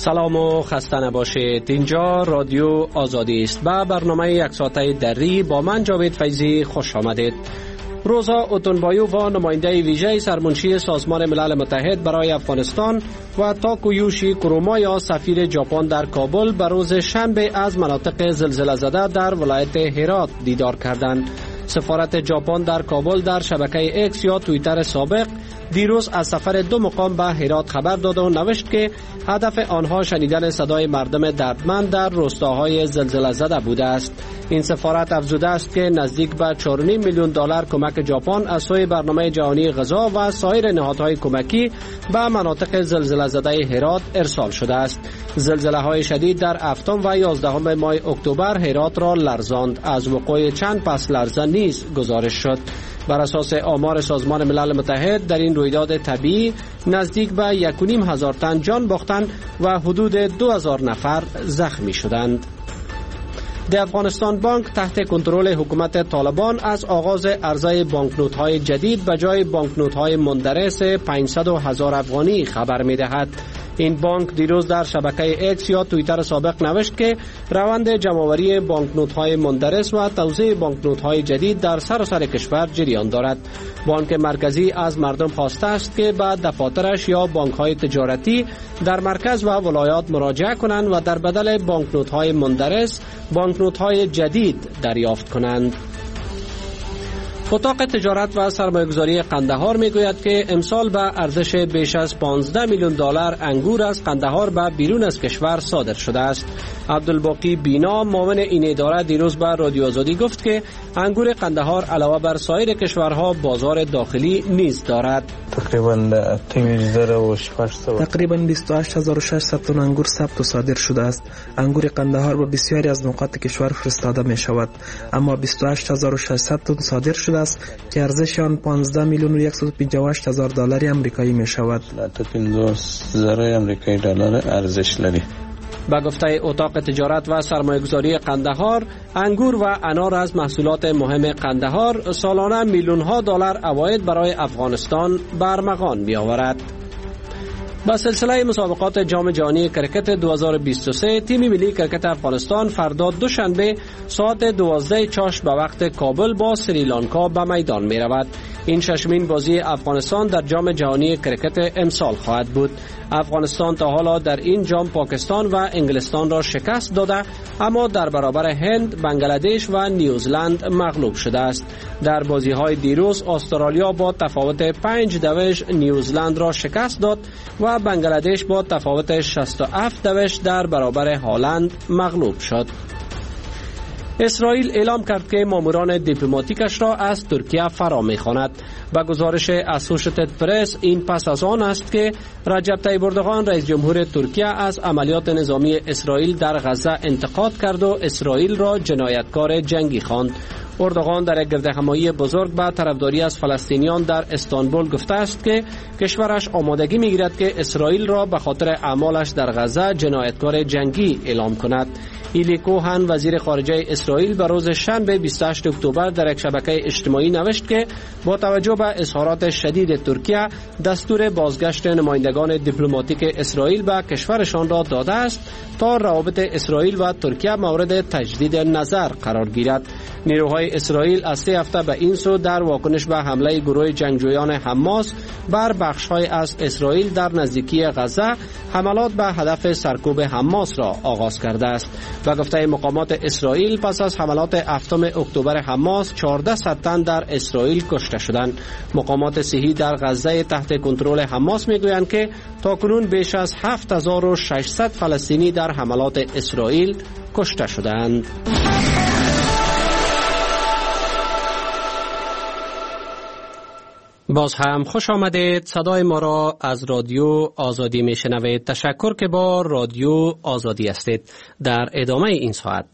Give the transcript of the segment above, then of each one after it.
سلام و خسته نباشید. اینجا رادیو آزادی است. با برنامه یک ساعته دری با من جاوید فیضی خوش آمدید. روزا اوتونبایووا نماینده ویژه سرمنشی سازمان ملل متحد برای افغانستان و تاکویوشی کرومایا سفیر ژاپن در کابل به روز شنبه از مناطق زلزله زده در ولایت هرات دیدار کردند. سفارت ژاپن در کابل در شبکه اکس یا توییتر سابق دیروز از سفر دو مقام به هرات خبر داد و نوشت که هدف آنها شنیدن صدای مردم دردمند در روستاهای زلزله زده بوده است. این سفارت افزوده است که نزدیک به 4.5 میلیون دلار کمک ژاپن از سوی برنامه جهانی غذا و سایر نهادهای کمکی به مناطق زلزله زده هرات ارسال شده است. زلزله‌های شدید در 7 و 11 ماه اکتبر هرات را لرزاند. از وقوع چند پس لرزه نیز گزارش شد. بر اساس آمار سازمان ملل متحد در این رویداد طبیعی نزدیک به 1,500 تن جان باختند و حدود 2,000 نفر زخمی شدند. د افغانستان بانک تحت کنترل حکومت طالبان از آغاز عرضه بانکنوت‌های جدید به جای بانکنوت‌های مندرس 500,000 افغانی خبر می‌دهد. این بانک دیروز در شبکه اکس یا توییتر سابق نوشت که روند جمع‌آوری بانکنوت‌های مندرس و توزیع بانکنوت‌های جدید در سراسر کشور جریان دارد. بانک مرکزی از مردم خواسته است که به دفاترش یا بانک‌های تجارتی در مرکز و ولایات مراجعه کنند و در بدل بانکنوت‌های مندرس بانکنوت‌های جدید دریافت کنند. اتاق تجارت و سرمایه‌گذاری قندهار میگوید که امسال به ارزش بیش از 15 میلیون دلار انگور از قندهار به بیرون از کشور صادر شده است. عبدالباقی بینا معاون این اداره دیروز به رادیو آزادی گفت که انگور قندهار علاوه بر سایر کشورها بازار داخلی نیز دارد. تقریباً 28600 تن انگور ثبت و صادر شده است. انگور قندهار به بسیاری از نقاط کشور فرستاده می شود، اما 28600 تن صادر شده است که ارزش آن 15 میلیون و 158,000 دلار آمریکایی می شود. 15,000 آمریکایی دلار ارزش لري. با گفته اتاق تجارت و سرمایه‌گذاری قندهار، انگور و انار از محصولات مهم قندهار سالانه میلیون‌ها دلار عواید برای افغانستان به ارمغان می‌آورد. با سلسله مسابقات جام جهانی کرکت 2023 تیم ملی کرکت افغانستان فردا دوشنبه ساعت 12 چاشت به وقت کابل با سریلانکا به میدان می رود. این ششمین بازی افغانستان در جام جهانی کرکت امسال خواهد بود. افغانستان تا حالا در این جام پاکستان و انگلستان را شکست داده، اما در برابر هند، بنگلادش و نیوزلند مغلوب شده است. در بازی‌های دیروز استرالیا با تفاوت 5 نیوزلند را شکست داد و بنگلادش با تفاوت 67 در برابر هلند مغلوب شد. اسرائیل اعلام کرد که ماموران دیپلماتیکش را از ترکیه فرا می‌خواند. با گزارش اسوشیتد پرس این پس از آن است که رجب طیب اردوغان رئیس جمهور ترکیه از عملیات نظامی اسرائیل در غزه انتقاد کرد و اسرائیل را جنایتکار جنگی خواند. اردوغان در یک گردهمایی بزرگ با طرفداری از فلسطینیان در استانبول گفته است که کشورش آمادگی می‌گیرد که اسرائیل را به خاطر اعمالش در غزه جنایتکار جنگی اعلام کند. ایلی کوهن وزیر خارجه اسرائیل به روز شنبه 28 اکتبر در یک شبکه اجتماعی نوشت که با توجه به اظهارات شدید ترکیه دستور بازگشت نمایندگان دیپلماتیک اسرائیل به کشورشان را داده است تا روابط اسرائیل و ترکیه مورد تجدید نظر قرار گیرد. نیروهای اسرائیل از 3 هفته به این سو در واکنش به حمله گروه جنگجویان حماس بر بخش‌های از اسرائیل در نزدیکی غزه حملات به هدف سرکوب حماس را آغاز کرده است. و گفته مقامات اسرائیل پس از حملات 7 اکتبر حماس 1400 تن در اسرائیل کشته شدند. مقامات صحی در غزه تحت کنترل حماس میگویند که تاکنون بیش از 7600 فلسطینی در حملات اسرائیل کشته شدند. باز هم خوش آمدید. صدای ما را از رادیو آزادی می شنوید. تشکر که با رادیو آزادی هستید. در ادامه این ساعت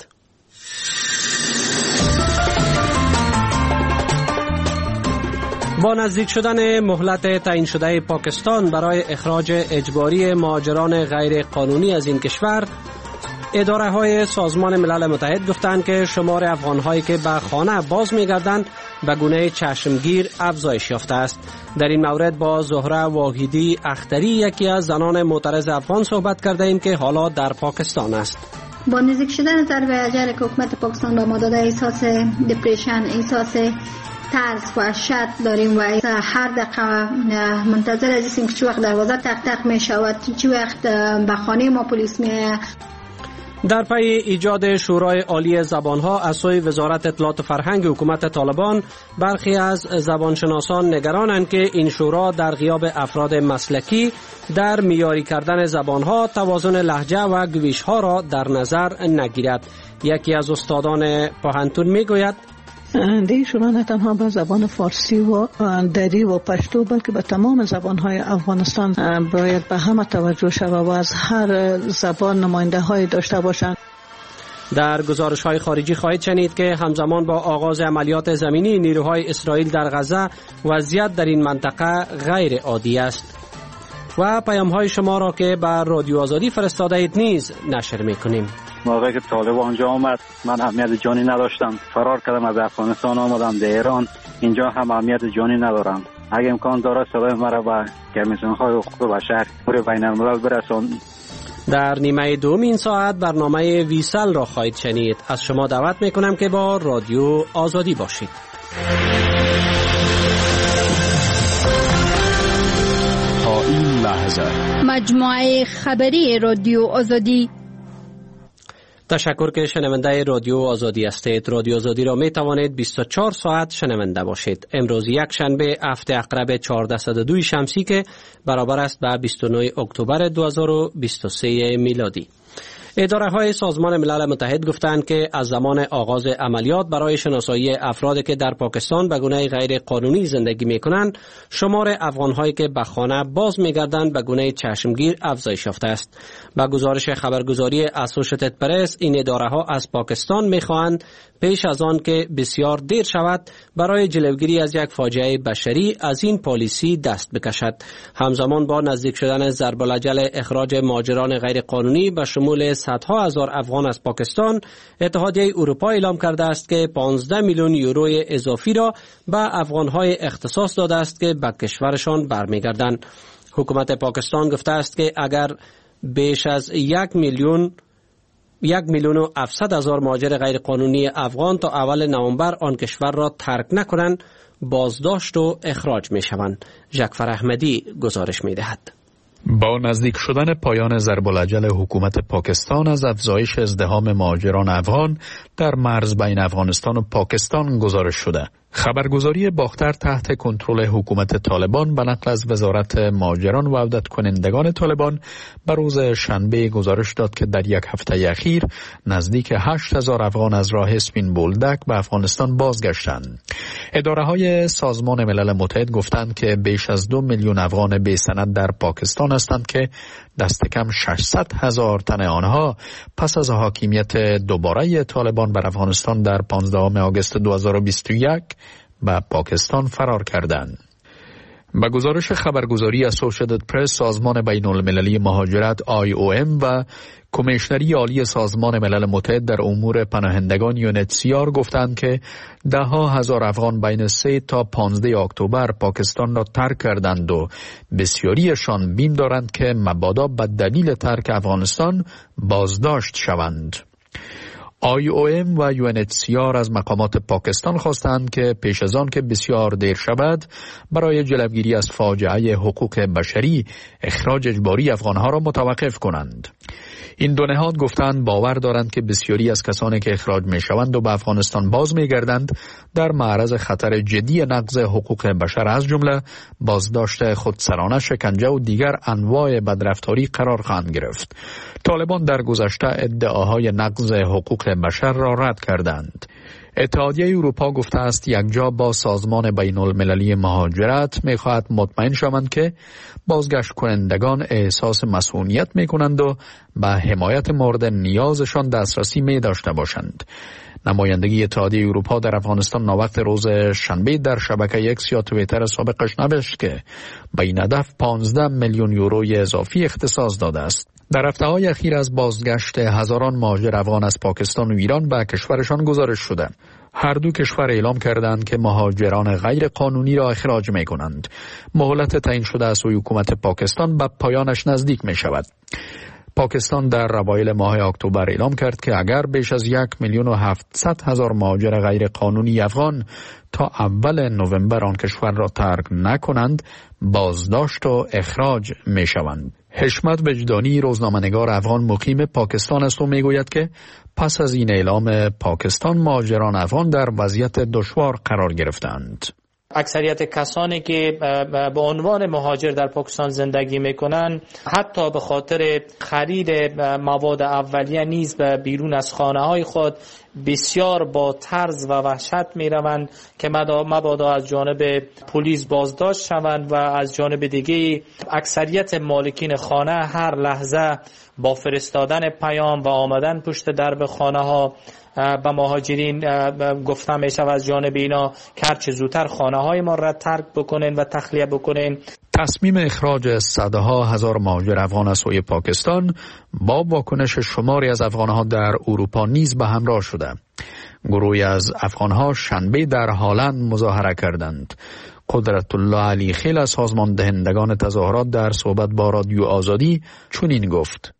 با نزدیک شدن مهلت تعیین شده پاکستان برای اخراج اجباری مهاجران غیر قانونی از این کشور، اداره های سازمان ملل متحد گفتند که شمار افغان هایی که به خانه باز می گردند به گونه چشمگیر افزایش یافته است. در این مورد با زهره واحدی اختری یکی از زنان معترض افغان صحبت کرده ایم که حالا در پاکستان است. با نزدیک شدن ضرب اجل که حکومت پاکستان به ما داده احساس دپرشن، احساس ترس و وحشت داریم و هر دقیقه منتظر هستیم که چه وقت دروازه تق تق می شود، چه وقت به خانه ما پلیس می. در پی ایجاد شورای عالی زبانها از سوی وزارت اطلاعات و فرهنگ حکومت طالبان، برخی از زبانشناسان نگرانند که این شورا در غیاب افراد مسلکی در معیاری کردن زبانها توازن لهجه و گویشها را در نظر نگیرد. یکی از استادان پوهنتون میگوید این شورا نه تنها به زبان فارسی و دری و پشتو بلکه به تمام زبانهای افغانستان باید به همه توجه شود و از هر زبان نماینده های داشته باشند. در گزارش های خارجی خواهید شنید که همزمان با آغاز عملیات زمینی نیروهای اسرائیل در غزه وضعیت در این منطقه غیر عادی است. و پیام های شما را که بر رادیو آزادی فرستاده اید نیز نشر میکنیم. موقعی که طالب آنجا آمد من اهمیت جانی نداشتم، فرار کردم از افغانستان آمدم در ایران. اینجا هم اهمیت جانی ندارم. اگه امکان داره صدای مرا به کمیسیون های حقوق بشر پور بین الملل برسان. در نیمه دوم این ساعت برنامه ویسل را خواهید شنید. از شما دعوت میکنم که با رادیو آزادی باشید. تا این لحظه مجموعه خبری رادیو آزادی. تشکر که شنونده رادیو آزادی هستید. رادیو آزادی را می توانید 24 ساعت شنونده باشید. امروز یک شنبه هفته عقرب 1402 شمسی که برابر است به 29 اکتبر 2023 میلادی. اداره های سازمان ملل متحد گفتند که از زمان آغاز عملیات برای شناسایی افرادی که در پاکستان به گونه غیر قانونی زندگی می کنند، شمار افغان هایی که به خانه باز می گردند به گونه چشمگیر افزایش یافته است. با گزارش خبرگزاری اسوشیتد پرس، این اداره ها از پاکستان می خواهند پیش از آن که بسیار دیر شود برای جلوگیری از یک فاجعه بشری از این پالیسی دست بکشد. همزمان با نزدیک شدن ضرب الاجل اخراج مهاجران غیر قانونی به شمول صدها هزار افغان از پاکستان، اتحادیه اروپا اعلام کرده است که 15 میلیون یورو اضافی را به افغانهای اختصاص داده است که به کشورشان برمیگردند. حکومت پاکستان گفته است که اگر بیش از 1,700,000 مهاجر غیر قانونی افغان تا اول نوامبر آن کشور را ترک نکنند، بازداشت و اخراج می شوند. جعفر احمدی گزارش می دهد. با نزدیک شدن پایان ضرب الاجل حکومت پاکستان از افزایش ازدحام مهاجران افغان در مرز بین افغانستان و پاکستان گزارش شده. خبرگزاری باختر تحت کنترل حکومت طالبان به نقل از وزارت مهاجران و عودت کنندگان طالبان به روز شنبه گزارش داد که در یک هفته اخیر نزدیک 8,000 افغان از راه اسپین بولدک به افغانستان بازگشتند. اداره های سازمان ملل متحد گفتند که بیش از 2 میلیون افغان بی سند در پاکستان هستند که دست کم 600,000 تن آنها پس از حاکمیت دوباره طالبان بر افغانستان در 15 آگوست 2021 به پاکستان فرار کردند. با گزارش خبرگزاری اسوشیتد پرس، سازمان بین المللی مهاجرت IOM و کمیشنری عالی سازمان ملل متحد در امور پناهندگان UNHCR گفتند که ده‌ها هزار افغان بین 3 تا 15 اکتبر پاکستان را ترک کردند و بسیاریشان بیم دارند که مبادا به دلیل ترک افغانستان بازداشت شوند. IOM و UNHCR از مقامات پاکستان خواستند که پیش از آن که بسیار دیر شود برای جلوگیری از فاجعه حقوق بشری اخراج اجباری افغانها را متوقف کنند. این دو نهاد گفتند باور دارند که بسیاری از کسانی که اخراج می شوند و به افغانستان باز می گردند در معرض خطر جدی نقض حقوق بشر از جمله بازداشت خودسرانه، شکنجه و دیگر انواع بدرفتاری قرار خواهند گرفت. طالبان در گذشته ادعاهای نقض حقوق بشر را رد کردند. اتحادیه اروپا گفته است یکجا با سازمان بین المللی مهاجرت می خواهد مطمئن شوند که بازگشت کنندگان احساس مسئولیت می کنند و به حمایت مورد نیازشان دسترسی می داشته باشند. نمایندگی اتحادیه اروپا در افغانستان ناوقت روز شنبه در شبکه اکس یا توییتر سابقش نوشت که به این هدف 15 میلیون یورو اضافی اختصاص داده است. در هفته‌های اخیر از بازگشت هزاران مهاجر افغان از پاکستان و ایران به کشورشان گزارش شده. هر دو کشور اعلام کردند که مهاجران غیر قانونی را اخراج می کنند. مهلت تعیین شده از سوی حکومت پاکستان به پایانش نزدیک می شود. پاکستان در اوایل ماه اکتبر اعلام کرد که اگر بیش از 1,700,000 مهاجر غیر قانونی افغان تا اول نوامبر آن کشور را ترک نکنند، بازداشت و اخراج می شوند. حشمت وجدانی روزنامه‌نگار افغان مقیم پاکستان است و می گوید که پس از این اعلام پاکستان، مهاجران افغان در وضعیت دشوار قرار گرفتند. اکثریت کسانی که به عنوان مهاجر در پاکستان زندگی میکنن، حتی به خاطر خرید مواد اولیه نیز به بیرون از خانه های خود بسیار با ترس و وحشت میروند که مبادا از جانب پلیس بازداشت شوند و از جانب دیگه اکثریت مالکین خانه هر لحظه با فرستادن پیام و آمدن پشت درب خانه ها به مهاجرین گفته می شود از جانب اینا که هر چه زودتر خانه های ما را ترک بکنین و تخلیه بکنین. تصمیم اخراج صدها هزار مهاجر افغان از سوی پاکستان با واکنش شماری از افغانها در اروپا نیز به همراه شده. گروهی از افغانها شنبه در هالند مظاهره کردند. قدرت الله علی خیل از سازمان دهندگان تظاهرات در صحبت با رادیو آزادی چنین گفت: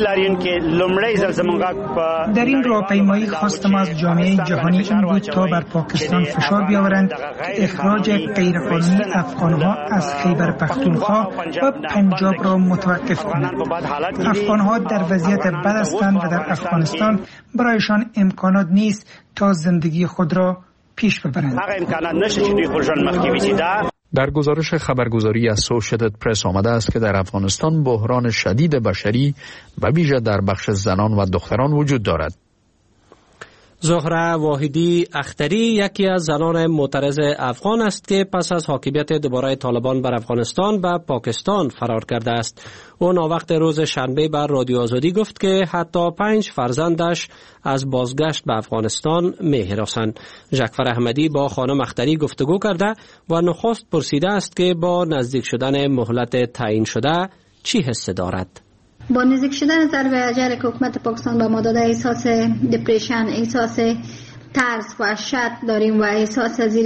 در این راهپیمایی خواستم از جامعه جهانی این بود تا بر پاکستان فشار بیاورند که اخراج غیرقانونی افغانها از خیبر پختونخوا و پنجاب را متوقف کنند. افغانها در وضعیت بد هستند و در افغانستان برایشان امکانات نیست تا زندگی خود را پیش ببرند. در گزارش خبرگزاری اسوشییتد پرس آمده است که در افغانستان بحران شدید بشری و ویژه در بخش زنان و دختران وجود دارد. زهره واحدی اختری یکی از زنان معترض افغان است که پس از حاکمیت دوباره طالبان بر افغانستان به پاکستان فرار کرده است. او ناوقت روز شنبه بر رادیو آزادی گفت که حتی 5 فرزندش از بازگشت به افغانستان می‌هراسند. جعفر احمدی با خانم اختری گفتگو کرده و نخست پرسیده است که با نزدیک شدن مهلت تعیین شده چی حس دارد. با نزدیک شدن ضرب اجل که حکومت پاکستان به ما داده، احساس دپرشن، احساس ترس و وحشت داریم و احساس از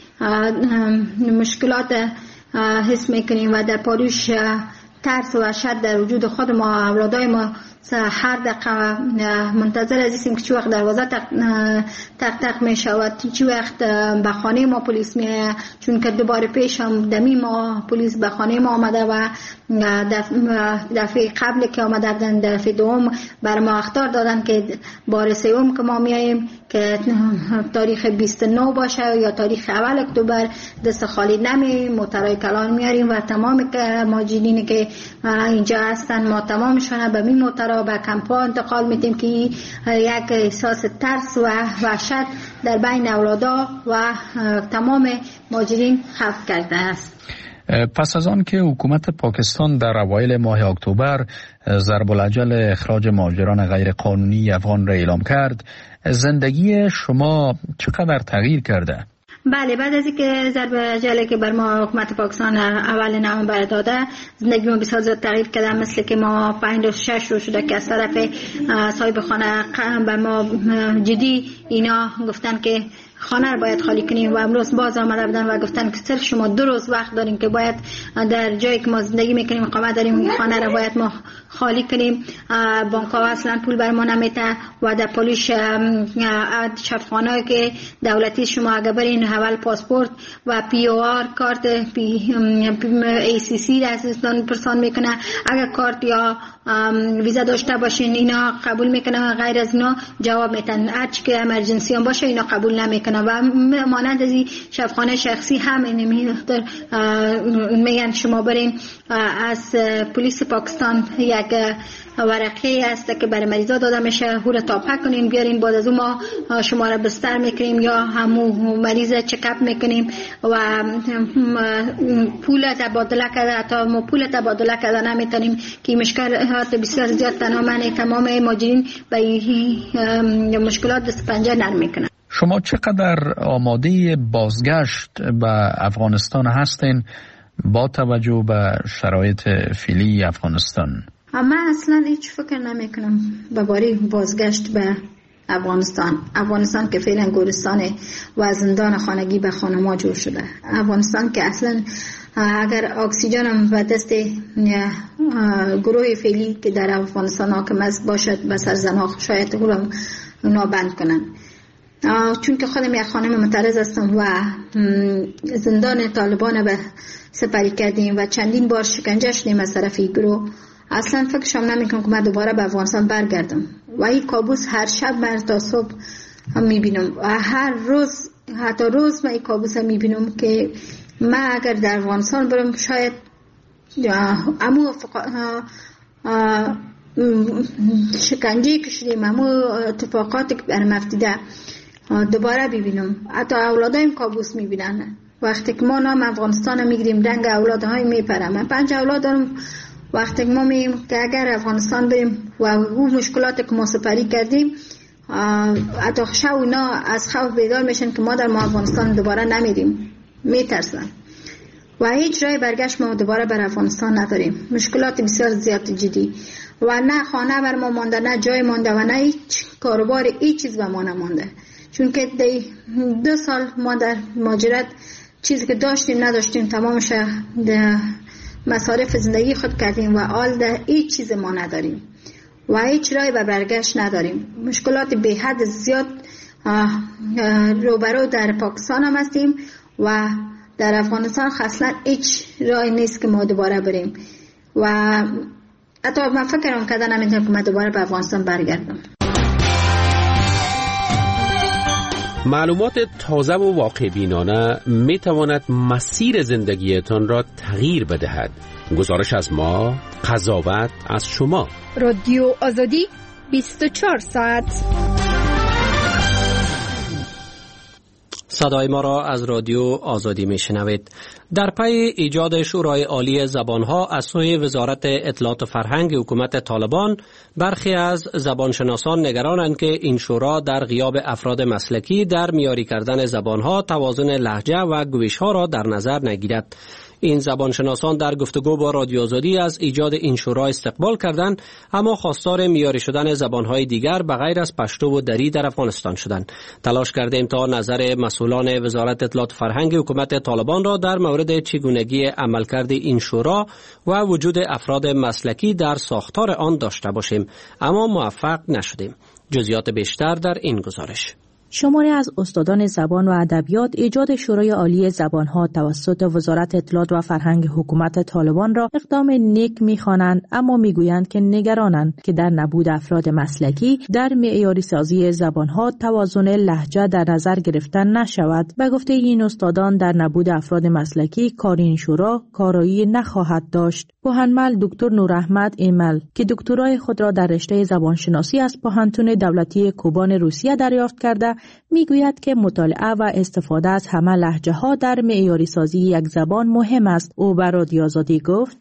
مشکلات حس میکنیم و در پاروش ترس و وحشت در وجود خود ما، اولادای ما هر دقیقه منتظر هستیم که چه وقت دروازه تق می شود، چه وقت به خانه ما پلیس میاد، چون که دوباره پیش هم دمی ما پلیس به خانه ما آمده و دفعه قبل که آمدن دفعه دوم بر ما اخطار دادن که بار سوم که ما میاییم که تاریخ 29 باشه یا تاریخ اول اکتبر دست خالی نمی موترای کلان میاریم و تمام ماجرینی که اینجا هستن ما تمامشون به این موترا به کمپا انتقال میدیم که یک احساس ترس و وحشت در بین اولادا و تمام ماجرین خلق کرده است. پس از آن که حکومت پاکستان در اوایل ماه اکتبر ضرب الاجل اخراج مهاجران غیر قانونی افغان را اعلام کرد، زندگی شما چقدر تغییر کرده؟ بله، بعد از اینکه ضرب اجلی که بر ما حکومت پاکستان اول نوامبر داده، زندگی ما بسیار زیاد تغییر کرده. مثل که ما 5 روز 6 روز شده که از طرف صاحب خانه بر ما جدی اینا گفتن که خانه رو باید خالی کنیم و امروز باز آمده بودن و گفتن که صرف شما 2 روز وقت داریم که باید در جایی که ما زندگی میکنیم اقامت داریم، خانه رو باید ما خالی کنیم. بانک ها اصلا پول بر ما نمیده و در پلیس شفاخانه که دولتی شما اگر برین اول پاسپورت و پی او آر کارت ای سی سی دستان پرسان میکنه. اگر کارت یا ویزا داشته باشین اینا قبول میکنه، غیر از اینا جواب میدن. هرچی که امرجنسی هم باشه اینا قبول نمیکنه و مانند از این شفاخانه شخصی هم میگن شما برین از پلیس پاکستان یک ورقه هست که برای مریضا داده میشه، او رو تاپک کنین بیارین، بعد از اون ما شما را بستر میکنیم یا همو مریض چکاپ میکنیم و پول تبادله کرده. حتی ما پول تبادله کرده نمیتونیم که مشکلات بسیار زیاد تمام ماجرین به این مشکلات دست پنجه نرم میکنن. شما چقدر آماده بازگشت به افغانستان هستین با توجه به شرایط فعلی افغانستان؟ من اصلا هیچ فکر نمی کنم به باره بازگشت به افغانستان که فعلا گورستان و زندان خانگی به خانما جور شده. افغانستان که اصلا اگر اکسیژن هم به دست گروه فعلی که در افغانستان حاکم است باشد به سر زنها شاید اونا بند کنن. چون که خودم یک خانم معترض هستم و زندان طالبان به سپری کردیم و چندین بار شکنجه شدیم از طرف این گروه، اصلا فکرشم نمیکنم که من دوباره به افغانستان برگردم و این کابوس هر شب من تا صبح هم میبینم و هر روز حتی روز من این کابوس هم میبینم که من اگر در افغانستان برم شاید امو شکنجه که شدیم امو اتفاقاتی که برم افتیده دوباره ببینم. حتی اولادایم کابوس میبینن وقتی که ما نام افغانستان میگیریم رنگ اولادهای میپرم. من 5 اولاد دارم. وقتی که ما میگیم که اگر افغانستان بریم و اون مشکلاتی که ما سپری کردیم حتی شب اونا از خوف بیدار میشن که ما در افغانستان دوباره نمیریم، میترسن و هیچ جای برگشت ما دوباره بر افغانستان نداریم. مشکلات بسیار زیاد جدی و نه خانه بر ما مانده، نه جای مانده و نه هیچ کاروبار، هیچ چیز به ما نمانده. چون که 2 سال ما در مهاجرت چیزی که داشتیم نداشتیم، تمامش مصارف زندگی خود کردیم و حال در هیچ چیز ما نداریم و هیچ راه به برگشت نداریم. مشکلات به حد زیاد روبرو در پاکستان هم هستیم و در افغانستان اصلا هیچ راهی نیست که ما دوباره بریم و حتی من فکرم کردن نمیتونم که من دوباره به افغانستان برگردم. معلومات تازه و واقع بینانه می تواند مسیر زندگیتان را تغییر بدهد. گزارش از ما، قضاوت از شما. رادیو آزادی 24 ساعت. صدای ما را از رادیو آزادی می شنوید. در پی ایجاد شورای عالی زبانها از سوی وزارت اطلاعات و فرهنگ حکومت طالبان، برخی از زبانشناسان نگرانند که این شورا در غیاب افراد مسلکی در معیاری کردن زبانها توازن لهجه و گویشها را در نظر نگیرد. این زبانشناسان در گفتگو با رادیو آزادی از ایجاد این شورا استقبال کردند، اما خواستار معیاری شدن زبانهای دیگر به غیر از پشتو و دری در افغانستان شدند. تلاش کردیم تا نظر مسئولان وزارت اطلاعات فرهنگ حکومت طالبان را در مورد چگونگی عملکرد این شورا و وجود افراد مسلکی در ساختار آن داشته باشیم، اما موفق نشدیم. جزئیات بیشتر در این گزارش. شماری از استادان زبان و ادبیات ایجاد شورای عالی زبانها توسط وزارت اطلاعات و فرهنگ حکومت طالبان را اقدام نیک می‌خوانند، اما میگویند که نگرانند که در نبود افراد مسلکی در معیاری سازی زبانها توازن لهجه در نظر گرفته نشود. به گفته این استادان در نبود افراد مسلکی کار این شورا کارایی نخواهد داشت. پوهنمل دکتر نوراحمد ایمل که دکترای خود را در رشته زبانشناسی از پوهنتون دولتی کوبان روسیه دریافت کرده، میگوید که مطالعه و استفاده از همه لهجه ها در معیاری سازی یک زبان مهم است. او به رادیو آزادی گفت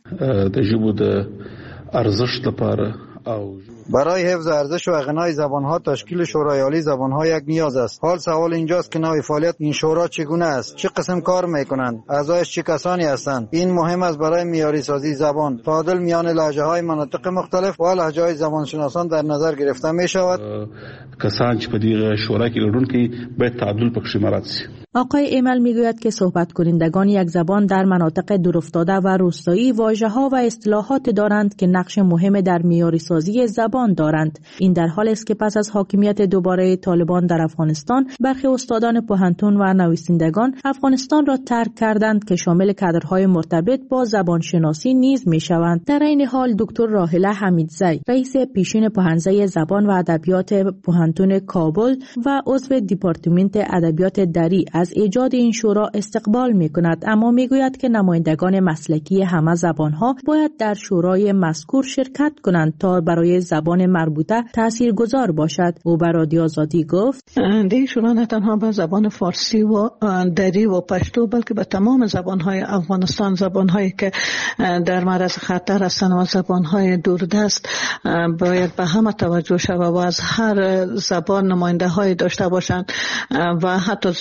برای حفظ ارزش و غنای زبانها تشکیل شورای عالی زبانها یک نیاز است. حال سوال اینجاست که نوع فعالیت این شورا چگونه است؟ چه قسم کار میکنند؟ اعضایش چه کسانی هستند؟ این مهم است برای معیاری سازی زبان. تعادل میان لهجه‌های مناطق مختلف و لهجه‌های زبانشناسان در نظر گرفته می شود. کسان چې په دې شورا کې لرونکي باید تعادل پکې مراعات شي. آقای ایمل میگوید که صحبت کنندگان یک زبان در مناطق دورافتاده و روستایی واژه‌ها و اصطلاحات دارند که نقش مهم در معیاری سازی زبان دارند. این در حالی است که پس از حاکمیت دوباره طالبان در افغانستان، برخی استادان پوهنتون و نویسندگان افغانستان را ترک کردند که شامل کادرهای مرتبط با زبان شناسی نیز میشوند. در این حال دکتر راحله حمیدزی، رئیس پیشین پوهنځی زبان و ادبیات پوهنتون کابل و عضو دپارتمنت ادبیات دری از ایجاد این شورا استقبال می‌کند، اما میگوید که نمایندگان مسلکی همه زبان‌ها باید در شورای مذکور شرکت کنند تا برای زبان مربوطه تاثیرگذار باشد. او بر رادیو آزادی گفت این شورا نه تنها به زبان فارسی و دری و پشتو بلکه به تمام زبان‌های افغانستان، زبان‌هایی که در معرض خطر هستند و زبان‌های دوردست باید به همه توجه شود و از هر زبان نماینده‌های داشته باشند و حتی زیاتر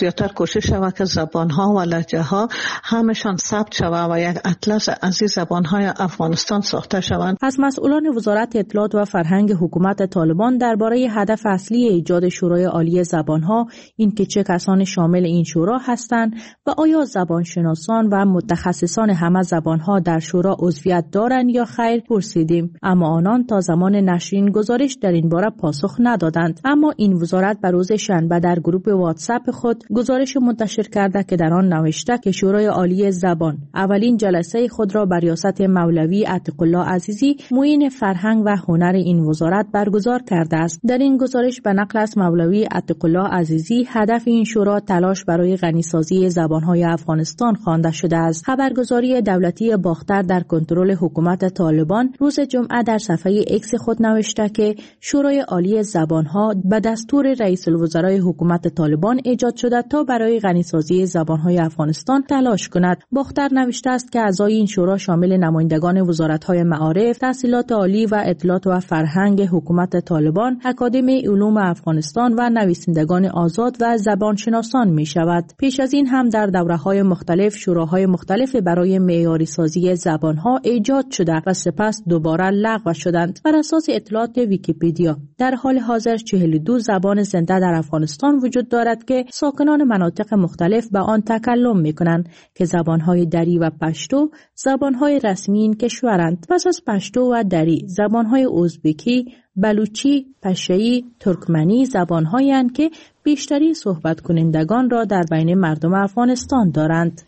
کوشش شود که زبانها و لهجه ها همشان ثبت شود و یک اطلس از این زبانهای افغانستان ساخته شوند. از مسئولان وزارت اطلاعات و فرهنگ حکومت طالبان درباره هدف اصلی ایجاد شورای عالی زبانها، اینکه چه کسانی شامل این شورا هستند و آیا زبانشناسان و متخصصان همه زبانها در شورا عضویت دارند یا خیر پرسیدیم، اما آنان تا زمان نشرین گزارش در این باره پاسخ ندادند. اما این وزارت به روز شنبه در گروه واتساپ خود گزارش منتشر کرده که در آن نوشته که شورای عالی زبان اولین جلسه خود را بر ریاست مولوی عتیق الله عزیزی معین فرهنگ و هنر این وزارت برگزار کرده است. در این گزارش به نقل از مولوی عتیق الله عزیزی هدف این شورا تلاش برای غنیسازی زبانهای افغانستان خوانده شده است. خبرگزاری دولتی باختر در کنترل حکومت طالبان روز جمعه در صفحه اکس خود نوشته که شورای عالی زبانها به دستور رئیس الوزرای حکومت طالبان ایجاد شده تا برای غنیسازی زبانهای افغانستان تلاش کند. باختر نوشته است که اعضای این شورا شامل نمایندگان وزارت‌های معارف، تحصیلات عالی و اطلاعات و فرهنگ حکومت طالبان، اکادمی علوم افغانستان و نویسندگان آزاد و زبانشناسان می شود. پیش از این هم در دوره‌های مختلف شوراهای مختلف برای معیاری سازی زبانها ایجاد شده و سپس دوباره لغو شدند. بر اساس اطلاعات ویکی‌پدیا در حال حاضر 42 زبان زنده در افغانستان وجود دارد که ساکنان مناطق مختلف به آن تکلم می‌کنند که زبان‌های دری و پشتو زبان‌های رسمی این کشورند. پس از پشتو و دری زبان‌های ازبکی، بلوچی، پشه‌ای، ترکمنی زبان‌هایی هستند که بیشتری صحبت کنندگان را در بین مردم افغانستان دارند.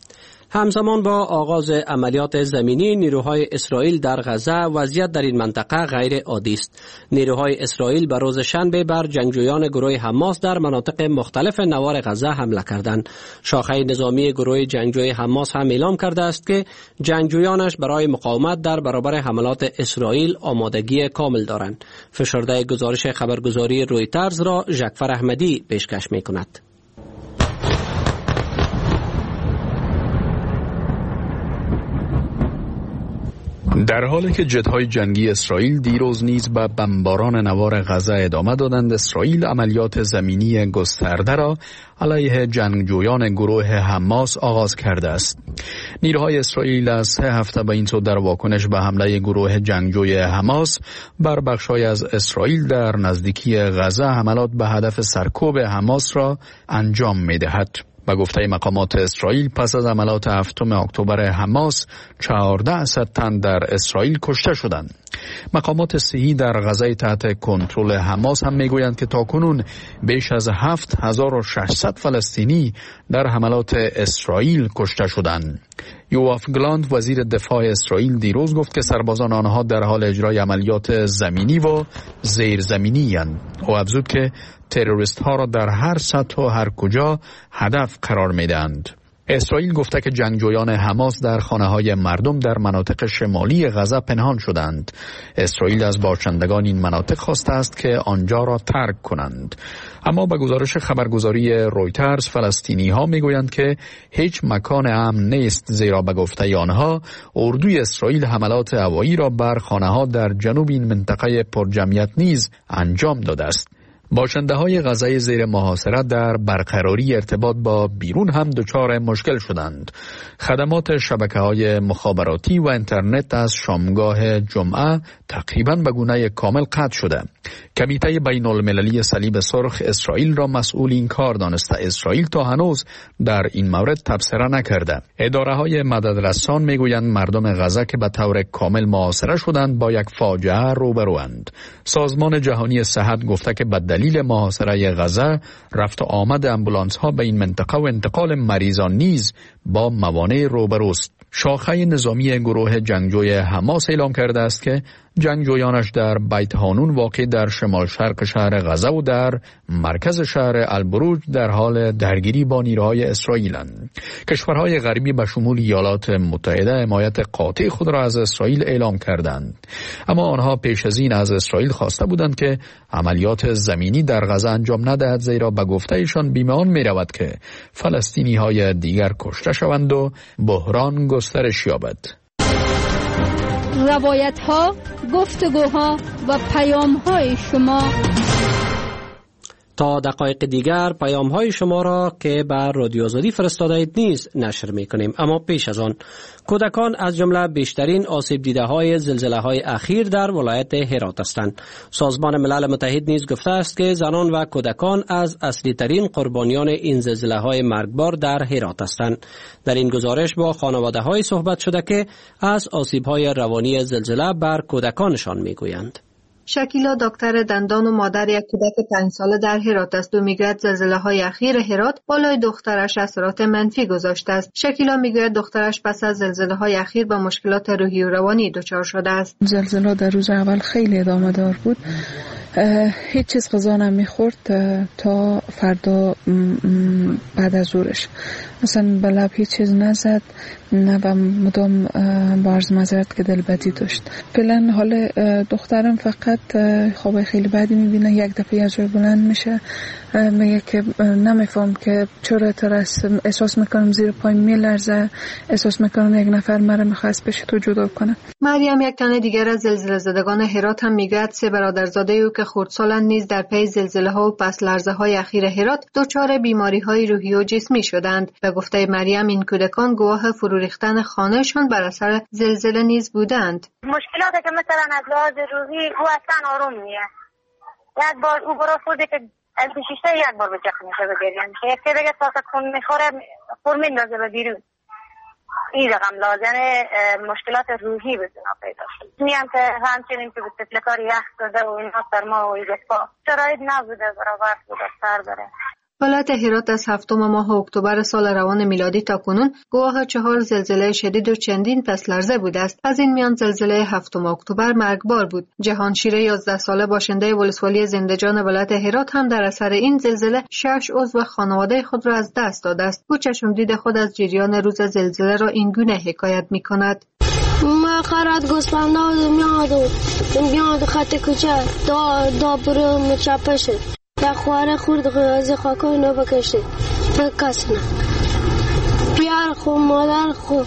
همزمان با آغاز عملیات زمینی نیروهای اسرائیل در غزه، وضعیت در این منطقه غیر عادی است. نیروهای اسرائیل به روز شنبه بر جنگجویان گروه حماس در مناطق مختلف نوار غزه حمله کردند. شاخه نظامی گروه جنگجوی حماس هم اعلام کرده است که جنگجویانش برای مقاومت در برابر حملات اسرائیل آمادگی کامل دارند. فشرده گزارش خبرگزاری رویترز را ژکفر احمدی پیشکش می‌کند. در حالی که جت‌های جنگی اسرائیل دیروز نیز به بمباران نوار غزه ادامه دادند، اسرائیل عملیات زمینی گسترده را علیه جنگجویان گروه حماس آغاز کرده است. نیروهای اسرائیل از 3 هفته به این سو در واکنش به حمله گروه جنگجوی حماس بر بخش‌های از اسرائیل در نزدیکی غزه حملات به هدف سرکوب حماس را انجام می‌دهد. به گفته مقامات اسرائیل پس از عملیات 7 اکتبر حماس 1400 تن در اسرائیل کشته شدند. مقامات صحی در غزه تحت کنترل حماس هم میگویند که تاکنون بیش از 7600 فلسطینی در حملات اسرائیل کشته شدند. یوآف گلانت وزیر دفاع اسرائیل دیروز گفت که سربازان آنها در حال اجرای عملیات زمینی و زیرزمینی اند. او افزود که تروریست ها را در هر سطح و هر کجا هدف قرار میدهند. اسرائیل گفته که جنگجویان حماس در خانه‌های مردم در مناطق شمالی غزه پنهان شدند. اسرائیل از باشندگان این مناطق خواسته است که آنجا را ترک کنند. اما به گزارش خبرگزاری رویترز فلسطینی‌ها میگویند که هیچ مکان امن نیست، زیرا به گفته آنها اردوی اسرائیل حملات هوایی را بر خانه‌ها در جنوب این منطقه پرجمعیت نیز انجام داده است. باشنده‌های غزه زیر محاصره در برقراری ارتباط با بیرون هم دچار مشکل شدند. خدمات شبکه‌های مخابراتی و اینترنت از شامگاه جمعه تقریباً به گونه کامل قطع شده. کمیته بین‌المللی صلیب سرخ اسرائیل را مسئول این کار دانسته. اسرائیل تا هنوز در این مورد تبصره نکرده. اداره‌های مددرسان میگویند مردم غزه که به طور کامل محاصره شدند با یک فاجعه روبروند. سازمان جهانی صحت گفته که به دلیل محاصره غزه رفت و آمد امبولانس‌ها به این منطقه و انتقال مریضان نیز با موانع روبروست. شاخه نظامی گروه جنگجوی حماس اعلام کرده است که جنگجویانش در بیت هانون واقع در شمال شرق شهر غزه و در مرکز شهر البروج در حال درگیری با نیروهای اسرائیلند. کشورهای غربی به شمول ایالات متحده حمایت قاطع خود را از اسرائیل اعلام کردند، اما آنها پیش از این از اسرائیل خواسته بودند که عملیات زمینی در غزه انجام ندهد، زیرا به گفته ایشان بیمه آن می‌رود که فلسطینی‌های دیگر کشته شوند و بحران گسترش یابد. روایت ها، گفتگوها و پیام های شما. تا دقایق دیگر پیام های شما را که بر رادیو آزادی فرستاده اید نیز نشر می کنیم. اما پیش از آن کودکان از جمله بیشترین آسیب دیده های زلزله های اخیر در ولایت هرات هستند. سازمان ملل متحد نیز گفته است که زنان و کودکان از اصلی ترین قربانیان این زلزله های مرگبار در هرات هستند. در این گزارش با خانواده های صحبت شده که از آسیب های روانی زلزله بر کودکانشان می گویند. شکیلا دکتر دندان و مادر یک کودک 5 ساله در هرات است و میگوید زلزله های اخیر هرات بالای دخترش اثرات منفی گذاشته است. شکیلا میگوید دخترش پس از زلزله های اخیر با مشکلات روحی و روانی دچار شده است. زلزله در روز اول خیلی ادامه دار بود. هیچ چیز غذا نمیخورد تا فردا بعد از ظهرش. مثلا به لب هیچ چیز نزد، نه و مدام با عرض معذرت که دلبدی داشت. فعلا حال دخترم فقط خواب خیلی بدی میبینه، یک دفعه از جای بلند میشه، میگه که نمیفهم که چرا ترس، احساس میکنم زیر پای میلرزه، احساس میکنم یک نفر مرا میخواست بشه تو جدا کنه. مریم یک تن دیگر از زلزله زدگان هرات هم میگوید 3 برادرزاده او که خردسالان نیز در پی زلزله ها و پس لرزه های اخیر هرات دچار بیماری های روحی و جسمی شدند. به گفته مریم این کودکان گواه فرو ریختن خانهشان بر اثر زلزله نیز بودند. مشکلاتی که مثلا از لحاظ روحی او اصلا آروم نیست. یک بار او برای خودی که از شیشه یک بار به جخ میشه به گریه میشه، یک دیگه تا خون میخوره خور میندازه به بیرون. این رقم لازم مشکلات روحی به زنا پیدا شد. میم که همچنین که به تفلکار یخ داده و اینها سرما و ایجسپا شرایط نبوده برابر بوده سر بره. ولایت هرات از 7 ماه اکتبر سال روان میلادی تا کنون گواه 4 زلزله شدید و چندین پس لرزه بوده است. از این میان زلزله 7 اکتبر مرگبار بود. جهانشیر 11 ساله باشنده ولسوالی زنده‌جان ولایت هرات هم در اثر این زلزله 6 عضو خانواده خود را از دست داده است. او چشمدید خود از جریان روز زلزله را این گونه حکایت می‌کند. ما قرارت گوسفندا میاد خط کوچه دا برو چپشه یا خواره خورد از خاکای نو بکشید بکس نه پیار خو مادر خو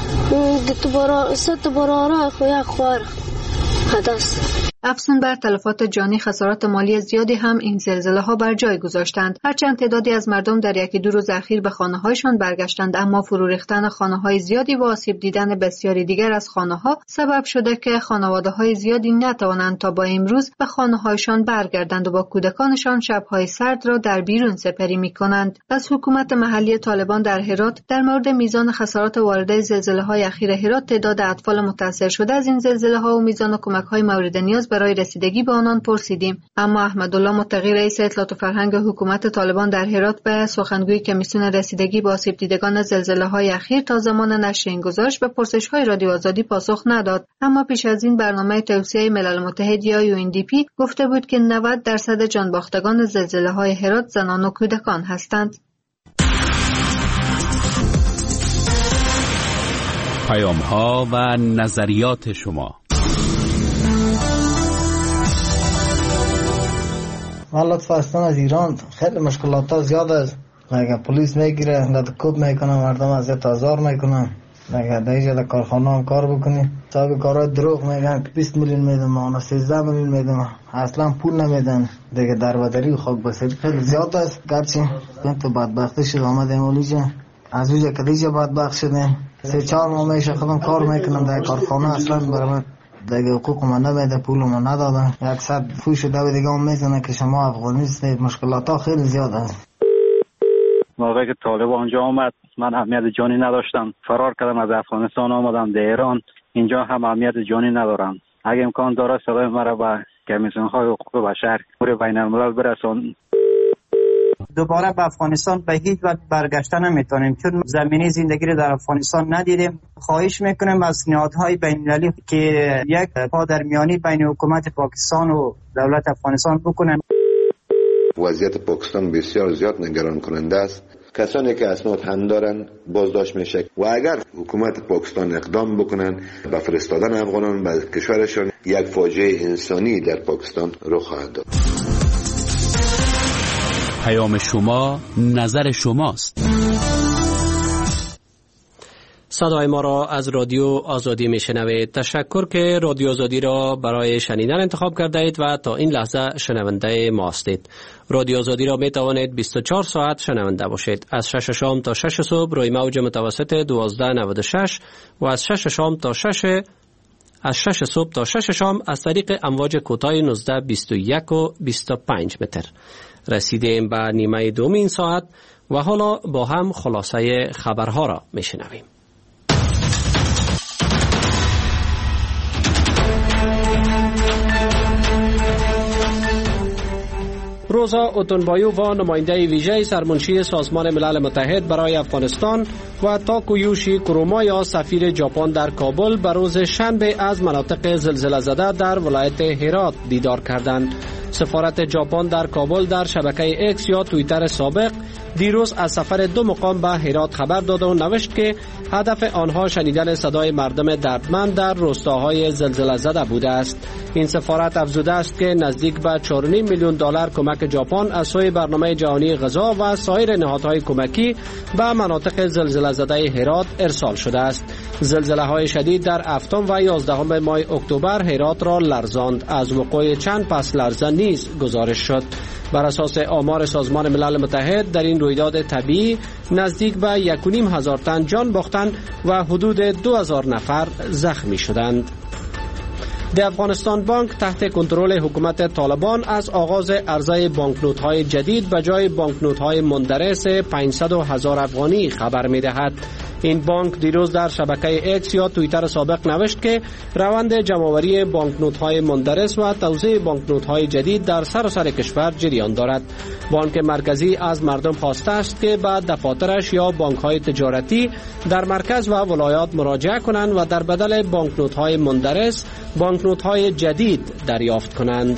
ست براره خو یا خوار حدث. افزون بر تلفات جانی خسارات مالی زیادی هم این زلزله ها بر جای گذاشتند. هرچند تعدادی از مردم در 1-2 روز اخیر به خانه هایشان برگشتند، اما فرو ریختن خانه های زیادی و آسیب دیدن بسیاری دیگر از خانه ها سبب شده که خانواده های زیادی نتوانند تا با امروز به خانه هایشان برگردند و با کودکانشان شب‌های سرد را در بیرون سپری می‌کنند. از حکومت محلی طالبان در هرات در مورد میزان خسارات وارده زلزله های اخیر هرات، تعداد اطفال متاثر شده از این زلزله ها و میزان کمک های مورد نیاز برای رسیدگی به آنان پرسیدیم، اما احمدالله متقی رئیس اطلاعات و فرهنگ حکومت طالبان در هرات به سخنگوی کمیسیون رسیدگی به آسیب دیدگان زلزله های اخیر تا زمان نشر این گزارش به پرسش های رادیو آزادی پاسخ نداد. اما پیش از این برنامه توصیه ملل متحد یا UNDP گفته بود که 90% جانباختگان زلزله های هرات زنان و کودکان هستند. پیام ها و نظریات شما. من لطفا از ایران خیلی مشکلات ها زیاد است. اگر پلیس میگیره دادکوب میکنه، مردم اذیت آزار میکنن. اگر در اینجا در کارخانه هم کار بکنی صاحب کارهای دروغ میگن که 20 میلیون میدم، اونا 13 میلیون میدم، اصلا پول نمیدن. دیگه دربدری و خاک بسری خیلی زیاد است. گرچه تو بدبختی شد آمدیم اولیجا از اوجا که دیجا بدبخت شدیم. 3-4 ماه میشه خودم کار میکنم در کارخانه، اصلا برای دیگه حقوق ما نمیده، پول ما ندادن. 100 فوش شده و دیگه هم میزنه که شما افغانیستید. مشکلات ها خیلی زیاد است. موقعی که طالب آنجا آمد من اهمیت جانی نداشتم، فرار کردم از افغانستان آمدم در ایران. اینجا هم اهمیت جانی ندارم. اگه امکان داره صدای مرا به کمیسیون های حقوق بشر پور بین الملل برسون. دوباره به افغانستان به هیچ وجه برگشته نمیتونیم چون زمینی زندگی رو در افغانستان ندیدیم. خواهش میکنیم از نهادهای بین المللی که یک پادرمیانی بین حکومت پاکستان و دولت افغانستان بکنن. وضعیت پاکستان بسیار زیاد نگران کننده است. کسانی که اسناد هم دارن بازداشت میشه و اگر حکومت پاکستان اقدام بکنن به فرستادن افغانان به کشورشان، یک فاجعه انسانی در پاکستان رخ خواهد داد. پیام شما نظر شماست. صدای ما را از رادیو آزادی میشنوید. تشکر که رادیو آزادی را برای شنیدن انتخاب کرده اید و تا این لحظه شنونده ما هستید. رادیو آزادی را می توانید 24 ساعت شنونده باشید. از 6 شام تا 6 صبح روی موج متوسط 1296 و از 6 صبح تا 6 شام از طریق امواج کوتاه 19 21 و 25 متر. رسیدیم به نیمه دومین ساعت و حالا با هم خلاصه خبرها را میشنویم. روزا اوتونبایووا نماینده ویژه سرمنشی سازمان ملل متحد برای افغانستان و تاکویوشی کرومایا سفیر ژاپن در کابل به روز شنبه از مناطق زلزله زده در ولایت هرات دیدار کردند. سفارت ژاپن در کابل در شبکه ایکس یا توییتر سابق دیروز از سفر 2 مقام به هرات خبر داد و نوشت که هدف آنها شنیدن صدای مردم دردمند در روستاهای زلزله زده بوده است. این سفارت افزوده است که نزدیک به 4.5 میلیون دلار کمک ژاپن از سوی برنامه جهانی غذا و سایر نهادهای کمکی به مناطق زلزله زده هرات ارسال شده است. زلزله‌های شدید در 7 و 11 ماه اکتبر هرات را لرزاند. از وقوع چند پس لرزه نیز گزارش شد. بر اساس آمار سازمان ملل متحد در این رویداد طبیعی نزدیک به 1,500 تن جان باختند و حدود 2,000 نفر زخمی شدند. د افغانستان بانک تحت کنترل حکومت طالبان از آغاز عرضه بانکنوت‌های جدید به جای بانکنوت‌های مندرس 500,000 افغانی خبر می‌دهد. این بانک دیروز در شبکه ایکس یا توییتر سابق نوشت که روند جمع‌آوری بانکنوت‌های مندرس و توزیع بانکنوت‌های جدید در سراسر کشور جریان دارد. بانک مرکزی از مردم خواسته است که به دفاترش یا بانک‌های تجارتی در مرکز و ولایات مراجعه کنند و در بدل بانکنوت‌های مندرس بانکنوت‌های جدید دریافت کنند.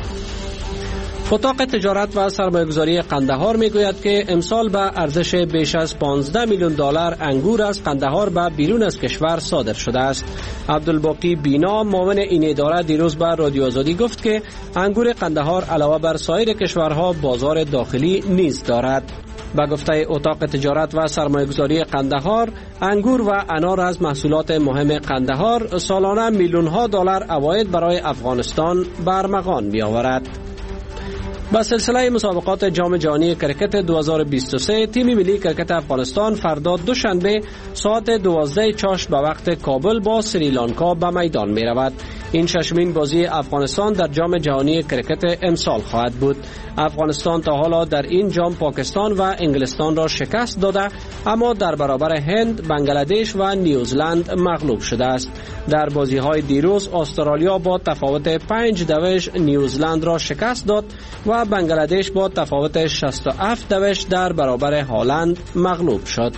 اتاق تجارت و سرمایه‌گذاری قندهار میگوید که امسال به ارزش بیش از 15 میلیون دلار انگور از قندهار به بیرون از کشور صادر شده است. عبدالباقی بینا معاون این اداره دیروز به رادیو آزادی گفت که انگور قندهار علاوه بر سایر کشورها بازار داخلی نیز دارد. به گفته اتاق تجارت و سرمایه‌گذاری قندهار، انگور و انار از محصولات مهم قندهار سالانه میلیون‌ها دلار عواید برای افغانستان به ارمغان می‌آورد. با سلسله مسابقات جام جهانی کرکت 2023 تیم ملی کرکت افغانستان فردا دوشنبه ساعت 12 چاشت به وقت کابل با سریلانکا به میدان می رود. این ششمین بازی افغانستان در جام جهانی کرکت امسال خواهد بود. افغانستان تا حالا در این جام پاکستان و انگلستان را شکست داده، اما در برابر هند، بنگلادش و نیوزلند مغلوب شده است. در بازی‌های دیروز استرالیا با تفاوت 5-2 نیوزلند را شکست داد و بنگلادش با تفاوت 67 در برابر هلند مغلوب شد.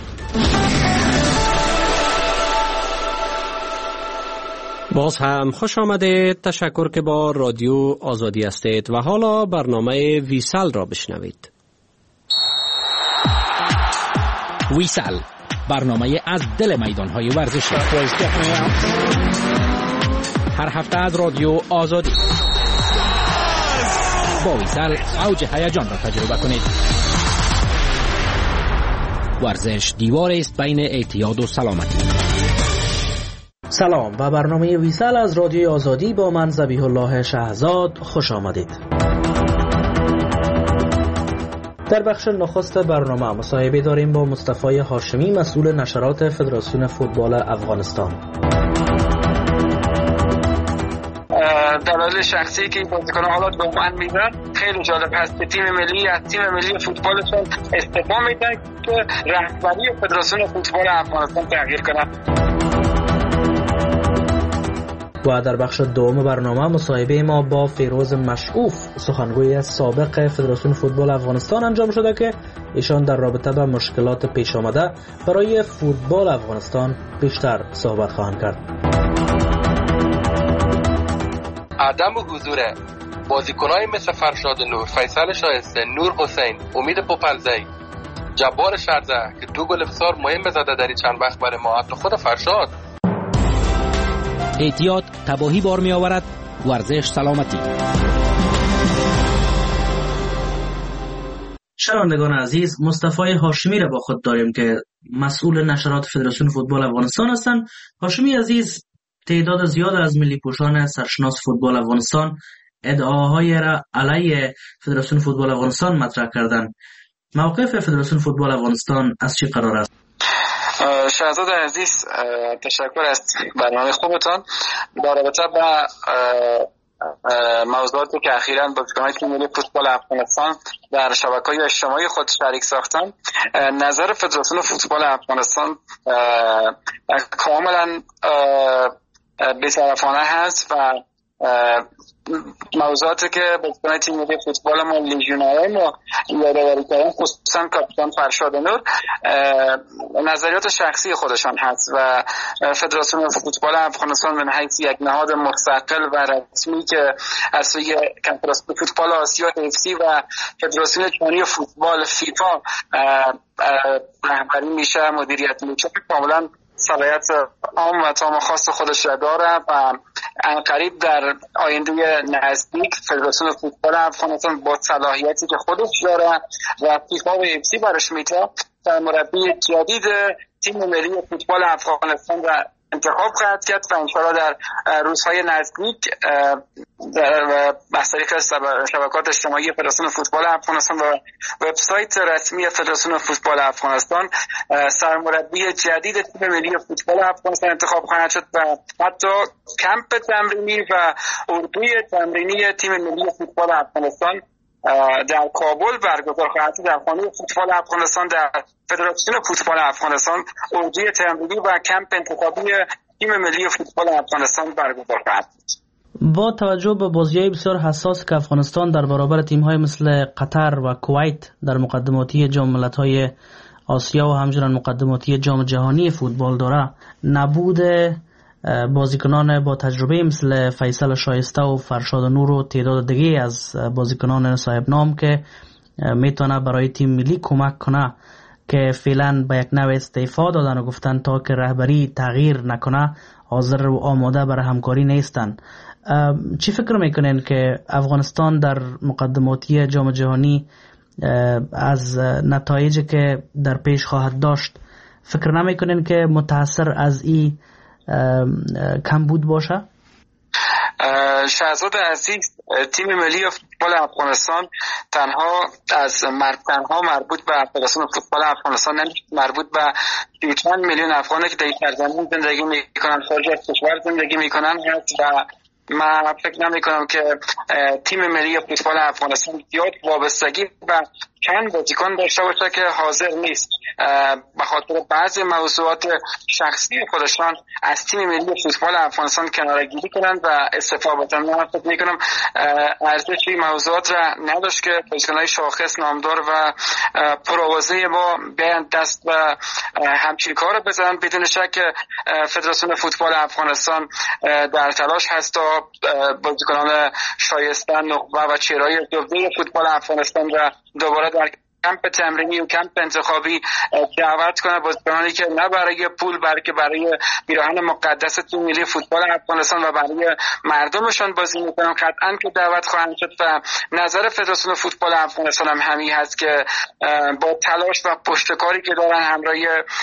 باز هم خوش آمدید. تشکر که با رادیو آزادی هستید و حالا برنامه ویسل را بشنوید. ویسل، برنامه از دل میدان‌های ورزشی. هر هفته از رادیو آزادی. با ویسل اوج هیجان را تجربه کنید. ورزش دیوار است بین اعتیاد و سلامتی. سلام، به برنامه ویسل از رادیو آزادی با من ذبیح الله شهزاد خوش آمدید. در بخش نخست برنامه مصاحبه داریم با مصطفی هاشمی، مسئول نشرات فدراسیون فوتبال افغانستان. دلایل شخصی که این بازیکن‌ها حالا دومن میدن خیلی جالب هست که تیم ملی فوتبالشون استعفا میدن که رهبری فدراسیون فوتبال افغانستان تغییر کنه. و در بخش دوم برنامه مصاحبه ما با فیروز مشعوف، سخنگوی سابق فدراسیون فوتبال افغانستان انجام شده که ایشان در رابطه با مشکلات پیش آمده برای فوتبال افغانستان بیشتر صحبت خواهند کرد. عدم حضور بازیکن‌های مثل فرشاد نور، فیصل شایسته، نور حسین، امید پوپلزی، جبار شرزه که 2 گل بسیار مهم زده در این چند وقت برای ما، حتی خود فرشاد. اعتیاد تباهی بار می آورد، ورزش سلامتی. شنوندگان عزیز، مصطفی هاشمی را با خود داریم که مسئول نشرات فدراسیون فوتبال افغانستان هستند. هاشمی عزیز، تعداد زیاد از ملی پوشان سرشناس فوتبال افغانستان ادعاهای را علیه فدراسیون فوتبال افغانستان مطرح کردند. موقف فدراسیون فوتبال افغانستان از چه قرار است؟ شهزاد عزیز، تشکر از برنامه خوبتان. در رابطه با موضوعاتی که اخیراً بازیکنان تیم ملی فوتبال افغانستان در شبکه‌های اجتماعی خود شریک ساختن، نظر فدراسیون فوتبال افغانستان کاملا بی‌طرفانه هست و موضوعاتی که بازیکنان تیم ملی فوتبال ما لیژیونرهای ما یادآوری کردن، خصوصا کاپیتان فرشاد نور، نظریات شخصی خودشان هست و فدراسیون فوتبال افغانستان من حیث یک نهاد مستقل و رسمی که از سوی کنفدراسیون فوتبال آسیا AFC و فدراسیون جهانی فوتبال فیفا رهبری میشه، مدیریت میشه، کاملا صلاحیت عام و تام خاص خودش را داره و عنقریب در آینده نزدیک فدراسیون فوتبال افغانستان با صلاحیتی که خودش داره و فیفا و AFC برش میده مربی جدید تیم ملی فوتبال افغانستان را انتخاب خواهد کرد و انشاءالله در روزهای نزدیک از طریق شبکات اجتماعی فدراسیون فوتبال افغانستان و وبسایت رسمی فدراسیون فوتبال افغانستان سرمربی جدید تیم ملی فوتبال افغانستان انتخاب خواهد شد و حتی کمپ تمرینی و اردوی تمرینی تیم ملی فوتبال افغانستان در کابل برگزار خواهد شد. در خانه فوتبال افغانستان در فدراسیون فوتبال افغانستان اردوی تمرینی و کمپ انتخابی تیم ملی فوتبال افغانستان برگزار خواهد شد. با توجه به بازی‌های بسیار حساس که افغانستان در برابر تیم‌های مثل قطر و کویت در مقدماتی جام ملت‌های آسیا و همچنین مقدماتی جام جهانی فوتبال داره، نبود بازیکنان با تجربه مثل فیصل شایسته و فرشاد نور و تعداد دیگه از بازیکنان صاحب نام که میتونه برای تیم ملی کمک کنه که فعلا به یک نوع استعفا دادن و گفتن تا که رهبری تغییر نکنه حاضر و آماده برای همکاری نیستن. چی فکر میکنین که افغانستان در مقدماتی جام جهانی از نتایجی که در پیش خواهد داشت فکر نمیکنین که متاثر از این کمبود باشه؟ شهزاد عزیز، تیم ملی فوتبال افغانستان تنها مربوط به فدراسیون فوتبال افغانستان نمیشه، مربوط به 30 میلیون افغانی که در سرزمین زندگی میکنن، خارج از کشور زندگی میکنن هست و من فکر نمی کنم که تیم ملی فوتبال افغانستان زیاد وابستگی و چند بازیکن داشته باشه که حاضر نیست به خاطر بعضی موضوعات شخصی خودشان از تیم ملی فوتبال افغانستان کناره‌گیری کنند و استعفا بدن. من فکر می‌کنم ارزش این موضوعات را نداشت که بازیکن‌های شاخص نامدار و پرآوازه ما بیان دست و همچین کار بزنن. بدون شک فدراسیون فوتبال افغانستان در تلاش هست تا بازیکنان شایسته نخبه و چهره‌های جوهری فوتبال افغانستان را دوباره در کمپ تمرینی و کمپ انتخابی دعوت کنه، بازیکنانی که نه برای پول بلکه برای پیراهن مقدس تیم ملی فوتبال افغانستان و برای مردمشان بازی میکنن قطعا که دعوت خواهند شد و نظر فدراسیون فوتبال افغانستان هم همین هست که با تلاش و پشتکاری که دارن همراه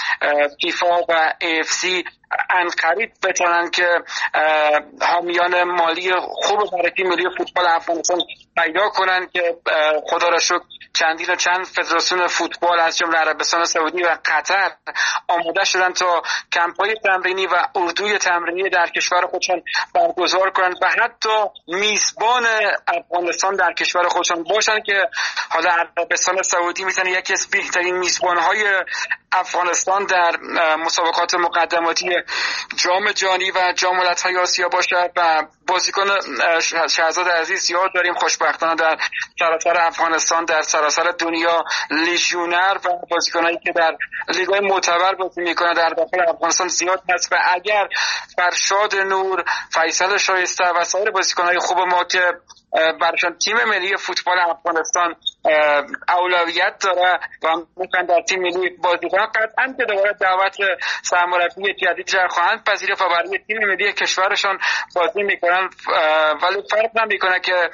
فیفا و AFC عنقریب بتونن که حامیان مالی خوب برای تیم ملی فوتبال افغانستان پیدا کنن که خدا را شکر چندین و چند فدراسیون فوتبال از جمله عربستان سعودی و قطر آماده شدن تا کمپ‌های تمرینی و اردوی تمرینی در کشور خودشان برگزار کنند و حتی میزبان افغانستان در کشور خودشان باشن که حالا عربستان سعودی میتونه یکی از بهترین میزبان‌های افغانستان در مسابقات مقدماتی جام جهانی و جام ملت‌های آسیا باشه و بازیکن شهزاد عزیز یاد داریم خوشبختانه در سراسر افغانستان در سراسر دنیا لیژیونر و بازیکنایی که در لیگ‌های معتبر بازی میکنه در داخل افغانستان زیاد هست و اگر فرشاد نور، فیصل شایسته و سایر بازیکن‌های خوب ما که برشان تیم ملی فوتبال افغانستان اولویت داره و ممکن در تیم ملی بازی کنن قطعا که دوباره دعوت سرمربی جدید را خواهند پذیرفت و برای تیم ملی کشورشان بازی میکنن میکنن، ولی فرق نمیکنه که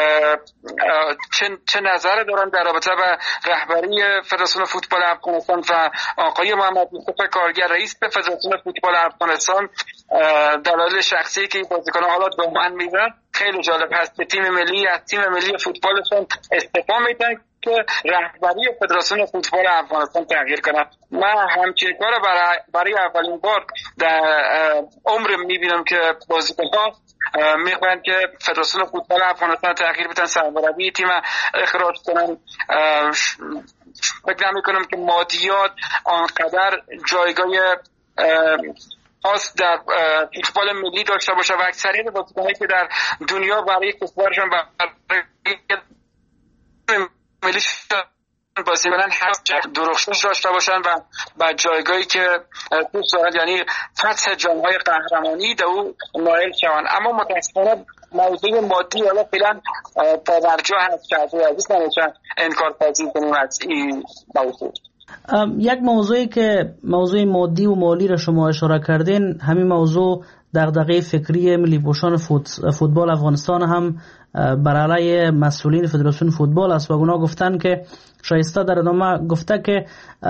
چه نظر دارن در رابطه با رهبری فدراسیون فوتبال افغانستان و آقای محمد یوسف کارگر رئیس فدراسیون فوتبال افغانستان. دلایل شخصی که بازیکنان حالا به من میدن خیلی جالب هست که تیم ملی از تیم ملی فوتبالشون استعفا میدن که رهبری فدراسیون فوتبال افغانستان تغییر کنه. من همچین کار برای اولین بار در عمرم میبینم که بازیکن‌ها میخوان که فدراسیون فوتبال افغانستان تغییر بدن، سرمربی تیم اخراج کنن. فکر نمی‌کنم که مادیات آنقدر جایگاه خاص در فوتبال ملی داشته باشه و اکثریت بازیکنایی که در دنیا برای کشورشون ملی بازی می‌کنن هست درخشش داشته باشن و جایگاهی که دوست دارن، یعنی فتح جام‌های قهرمانی در او نائل شوند. اما متأسفانه موضوع مادی حالا فعلا توجه هست که عزیز نمیشن انکار پذیر کنیم از این موضوع. یک موضوعی که موضوع مادی و مالی را شما اشاره کردین، همین موضوع دغدغه فکری ملی پوشان فوتبال افغانستان هم بر علیه مسئولین فدراسیون فوتبال است و اونا گفتن که شایسته در ادامه گفته که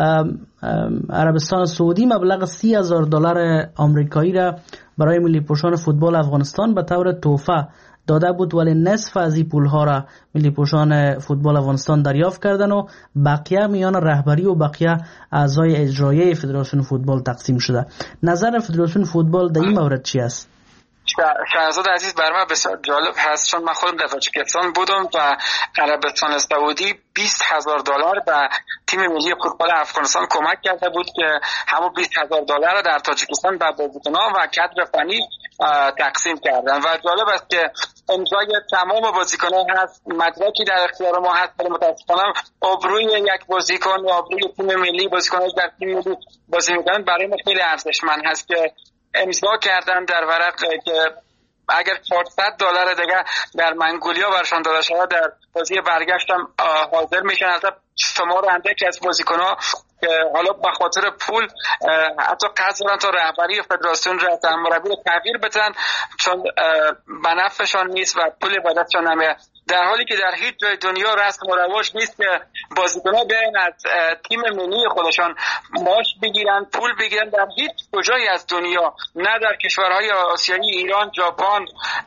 عربستان سعودی مبلغ $30,000 آمریکایی را برای ملی پوشان فوتبال افغانستان به طور تحفه داده بود، ولی نصف از این پولها را ملی پوشان فوتبال افغانستان دریافت کردن و بقیه میان رهبری و بقیه اعضای اجرایی فدراسیون فوتبال تقسیم شده. نظر فدراسیون فوتبال در این مورد چی است؟ شهرزاد عزیز، بر من بسیار جالب هست چون من خودم در تاجیکستان بودم و عربستان سعودی $20,000 به تیم ملی فوتبال افغانستان کمک کرده بود که همون $20,000 را در تاجیکستان به بازیکنان و کادر فنی تقسیم کردن و جالب است که امضای تمام بازیکنان هست، مدرکی در اختیار ما هست، ولی متاسفانه آبروی یک بازیکن و آبروی تیم ملی، بازیکنان در تیم ملی بازی می‌کنن برای ما خیلی ارزشمند هست که امضا کردن در ورق که اگر $400 دیگه در منگولیا برشان داده شود در بازی برگشت هم حاضر میشن. البته شمارنده که از بازیکن‌ها که حالا به خاطر پول حتی قصد دارن تا رهبری فدراسیون را سرمربی رو تغییر بدن چون به نفعشان نیست و پول به دستشان نمیاد، در حالی که در هیچ جای دنیا رسم و رواج نیست که بازیکن‌ها بیاین از تیم ملی خودشان معاش بگیرن، پول بگیرن. در هیچ کجایی از دنیا، نه در کشورهای آسیایی، ایران، ژاپن،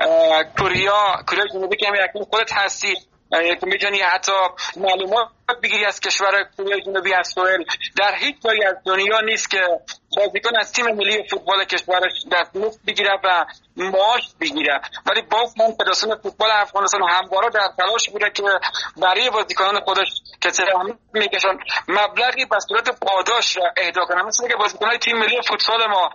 کره جنوبی که همین خودت هستی که می‌تونی حتی معلومات بگیری از کشور کره جنوبی از سوئل، در هیچ جایی از دنیا نیست که بازیکن از تیم ملی فوتبال کشورش دستمزد بگیره و معاش بگیره. ولی باز من فدراسیون فوتبال افغانستان همواره در تلاش بوده که برای بازیکنان خودش که سهام میکشن مبلغی به صورت پاداش اهدا کنه. مثلا که بازیکنان تیم ملی فوتبال ما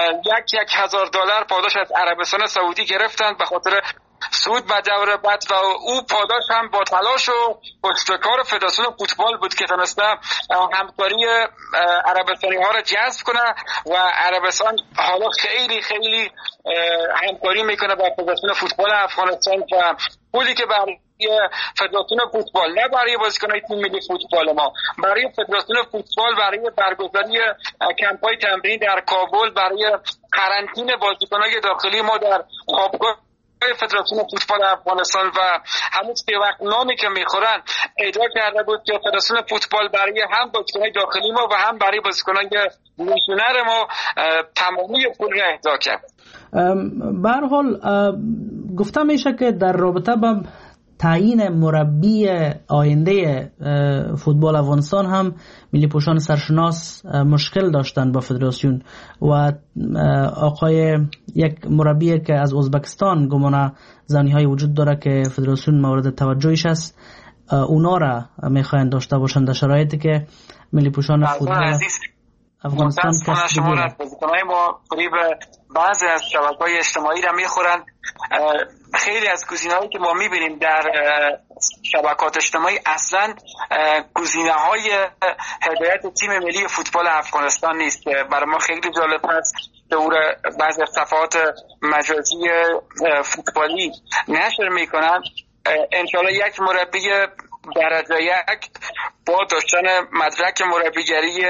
$1,000 پاداش از عربستان سعودی گرفتند به خاطر سود و دور بعد و او پاداش هم با تلاش و پشتکار فدراسیون فوتبال بود که تونسته همکاری عربستانی ها را جذب کنه و عربستان حالا خیلی خیلی همکاری میکنه با فدراسیون فوتبال افغانستان و پولی که برای فدراسیون فوتبال، نه برای بازیکن‌های تیم ملی فوتبال ما، برای فدراسیون فوتبال برای برگزاری کمپ‌های تمرین در کابل، برای قرنطینه بازیکن‌های داخلی ما در خوابگاه فدراسیون فوتبال افغانستان و همون که وقت نامی که میخورن ادعا کرده بود که فدراسیون فوتبال برای هم بازیکن‌های داخلی ما و هم برای بازیکن‌های لیژنر ما تمامی پول را اهدا کرد. به هر حال گفته میشه که در رابطه با تعیین مربی آینده فوتبال افغانستان هم ملی پوشان سرشناس مشکل داشتن با فدراسیون و آقای یک مربی که از ازبکستان گمانه زنی های وجود داره که فدراسیون مورد توجهش است، اونا را میخواین داشته باشند در شرایطی که ملی پوشان فوتبال افغانستان کسب بگیرن. بازیکن‌های ما قریب بعضی از شبکه‌های اجتماعی را میخورن. خیلی از گزینه‌هایی که ما میبینیم در شبکات اجتماعی اصلا گزینه‌های هدایت تیم ملی فوتبال افغانستان نیست. برای ما خیلی جالب هست که او را بعضی از صفحات مجازی فوتبالی نشر میکنن. انشالله یک مربی درجه یک با داشتن مدرک مربیگری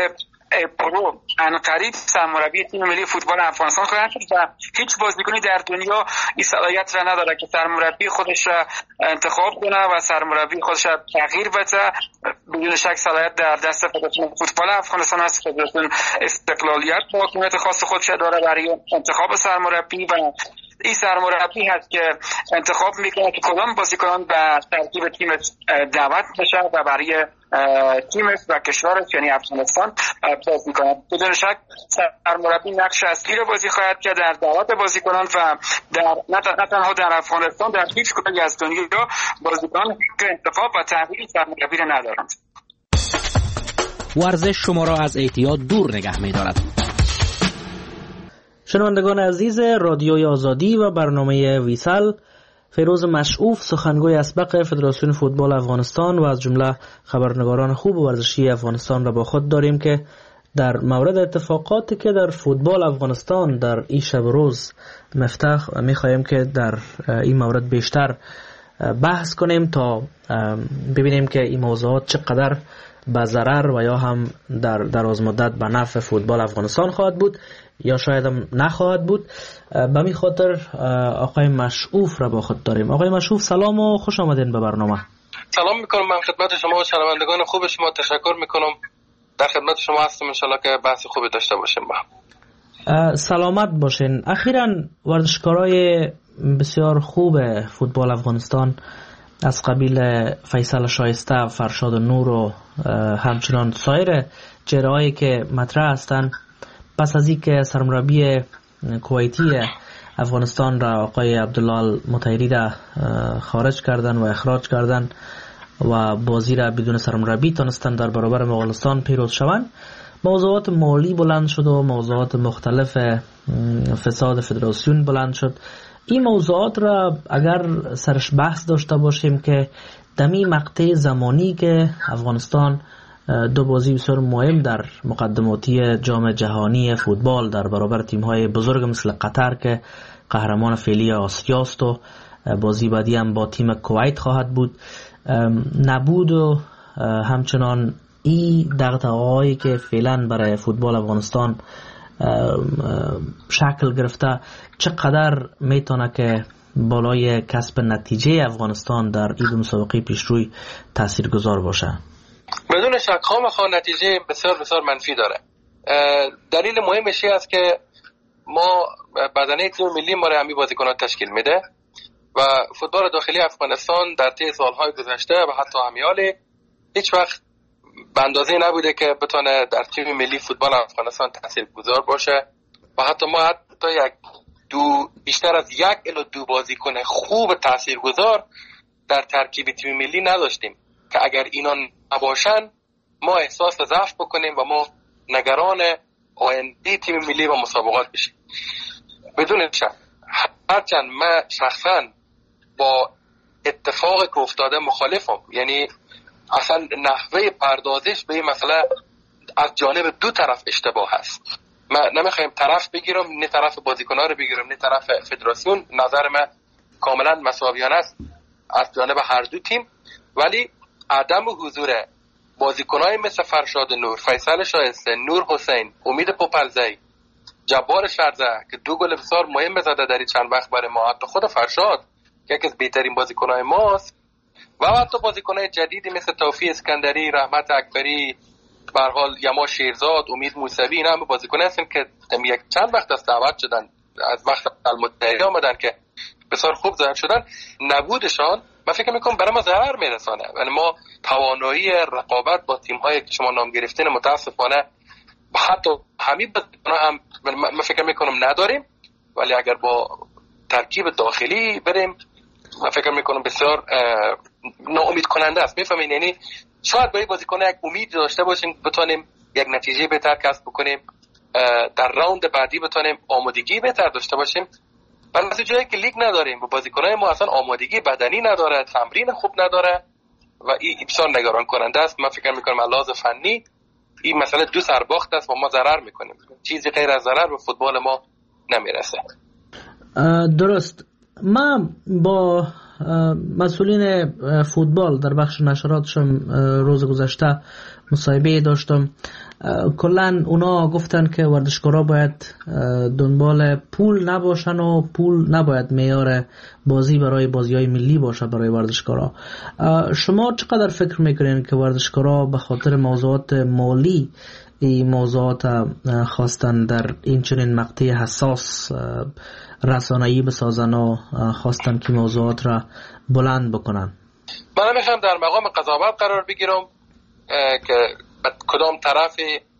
پرو عنقریب سرمربی تیم ملی فوتبال افغانستان خواهد شد و هیچ بازیکنی در دنیا این صلاحیت را نداره که سرمربی خودش را انتخاب کنه و سرمربی خودش را تغییر بده. بدون شک صلاحیت در دست فدراسیون فوتبال افغانستان است. فدراسیون استقلالیت با حکومت خاص خودش داره برای انتخاب سرمربی و این سرمربی هست که انتخاب میکنه که کدام بازیکنان به ترکیب تیم دعوت بشه و برای تیمش و کشورش یعنی افغانستان بازی میکنه. بدون شک سرمربی نقش اصلی رو بازی خواهد کرد در دعوت بازیکنان و در نه تنها در افغانستان، در هیچ کجای از دنیا بازیکنان که انتخاب و تغییر سرمربی رو ندارند. ورزش شما را از اعتیاد دور نگه می‌دارد. شنوندگان عزیز رادیوی آزادی و برنامه ویسل، فیروز مشعوف سخنگوی اسبق فدراسیون فوتبال افغانستان و از جمله خبرنگاران خوب ورزشی افغانستان را با خود داریم که در مورد اتفاقاتی که در فوتبال افغانستان در این شب روز مفتاح می‌خواهیم که در این مورد بیشتر بحث کنیم تا ببینیم که این موضوعات چقدر به ضرر و یا هم در دراز مدت به نفع فوتبال افغانستان خواهد بود یا شاید هم نخواهد بود. به می خاطر آقای مشعوف را با خود داریم. آقای مشعوف سلام و خوش آمدین به برنامه. سلام میکنم من خدمت شما و شنوندگان خوب شما، تشکر میکنم. در خدمت شما هستم، انشالله که بحث خوبی داشته باشیم. سلامت باشین. اخیراً ورزشکارای بسیار خوب فوتبال افغانستان از قبیل فیصل شایسته، فرشاد نور و همچنان سایر چهره‌هایی که مطرح هستند پس از اینکه سرمربی کویتی افغانستان را آقای عبدالله مطهری را خارج کردن و اخراج کردن و بازی را بدون سرمربی تونستن در برابر مغولستان پیروز شوند، موضوعات مالی بلند شد و موضوعات مختلف فساد فدراسیون بلند شد. این موضوعات را اگر سرش بحث داشته باشیم که دمی مقطع زمانی که افغانستان دو بازی بسیار مهم در مقدماتی جام جهانی فوتبال در برابر تیم‌های بزرگ مثل قطر که قهرمان فعلی آسیا است و بازی بعدی هم با تیم کویت خواهد بود نبود و همچنان این دغدغه‌هایی که فعلا برای فوتبال افغانستان شکل گرفته چقدر میتونه که بالای کسب نتیجه افغانستان در این مسابقه پیشروی تاثیرگذار باشه؟ بدون شک خامخا نتیجه بسیار بسیار منفی داره. دلیل مهمش این است که ما بدنه تیم ملی ما را همین بازیکنان تشکیل میده و فوتبال داخلی افغانستان در طی سالهای گذشته و حتی همیال هیچ وقت به اندازه نبوده که بتونه در تیم ملی فوتبال افغانستان تاثیرگذار باشه و حتی ما حتی بیشتر از 1 الی 2 بازیکن خوب تاثیرگذار در ترکیب تیم ملی نداشتیم که اگر اینا نباشن ما احساس ضعف بکنیم و ما نگران آینده تیم ملی و مسابقات بشیم. بدون شک هرچند من شخصا با اتفاقی که افتاده مخالفم، یعنی اصلا نحوه پردازش به این مسئله از جانب دو طرف اشتباه هست. من نمیخوایم طرف بگیرم، نه طرف بازیکن‌ها رو بگیرم نه طرف فدراسیون. نظر من کاملا مساویانه است از جانب هر دو تیم، ولی عدم حضور بازیکن‌های مثل فرشاد نور، فیصل شایسته، نور حسین، امید پوپلزی، جبار شرزه که 2 گل بسیار مهم زده در چند وقت برای ما، حتی خود فرشاد که یکی از بهترین بازیکن‌های ماست و حتی بازیکن‌های جدیدی مثل توفیق اسکندری، رحمت اکبری، به هر حال یما شیرزاد، امید موسوی، اینا هم بازیکن‌ها هستن که یک چند وقت از دعوت شدن از وقت المتحده آمدن که بسیار خوب ظاهر شدن. نبودشان من فکر میکنم برای ما ضرر میرسانه. یعنی ما توانایی رقابت با تیم‌هایی که شما نام گرفتین متاسفانه حتی همین هم من فکر میکنم نداریم، ولی اگر با ترکیب داخلی بریم من فکر میکنم بسیار ناامید کننده است. میفهمین؟ یعنی شاید با بازیکن یک امید داشته باشیم بتونیم یک نتیجه بهتر کسب بکنیم، در راوند بعدی بتونیم آمادگی بهتر داشته باشیم. ولی از جایی که لیگ نداریم و بازیکنای ما اصلا آمادگی بدنی نداره، تمرین خوب نداره و این بسیار نگران کننده است. من فکر میکنم علاوه فنی این مسئله دو سرباخت است و ما ضرر میکنیم. چیزی غیر از ضرر به فوتبال ما نمیرسه. درست. من با مسئولین فوتبال در بخش نشراتشم روز گذشته مصاحبه داشتم، کلا اونا گفتن که ورزشکارا باید دنبال پول نباشن و پول نباید معیار بازی برای بازی‌های ملی باشه برای ورزشکارا. شما چقدر فکر میکنین که ورزشکارا به خاطر موضوعات مالی این موضوعات خواستن در این چنین مقطع حساس رسانه‌ای بسازن و خواستن که موضوعات را بلند بکنن؟ من میخوام در مقام قضاوت قرار بگیرم که کدام طرف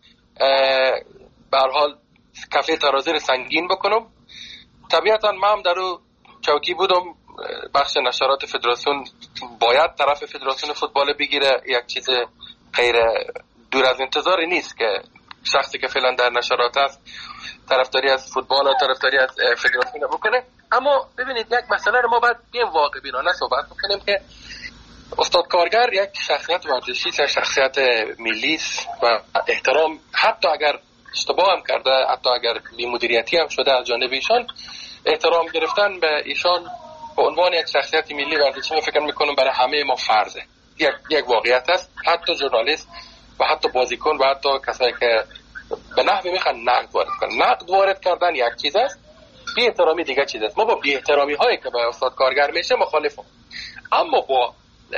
به هر حال کفه ترازی سنگین بکنم. طبیعتا من هم در اون چوکی بودم. بخش نشرات فدراسیون باید طرف فدراسیون فوتبال بگیره، یک چیز غیر دور از انتظاری نیست که شخصی که فعلا در نشرات است طرفداری از فوتبال و طرفداری از فدراسیون بکنه. اما ببینید یک مسئله رو ما باید بیم واقع بینانه صحبت بکنیم که استاد کارگر یک شخصیت ورزشی است، شخصیت ملی است و احترام، حتی اگر اشتباه هم کرده، حتی اگر بی مدیریتی هم شده از جانب ایشان، احترام گرفتن به ایشان به عنوان یک شخصیت ملی ورزشی فکر میکنم برای همه ما فرضه. یک واقعیت است. حتی ژورنالیست و حتی بازیکن و حتی کسایی که به نحوی میخوان نقد وارد کنن، نقد وارد کردن یک چیز است، بی احترامی دیگه چیز است. ما با بی احترامی هایی که به استاد کارگر میشه مخالفم، اما با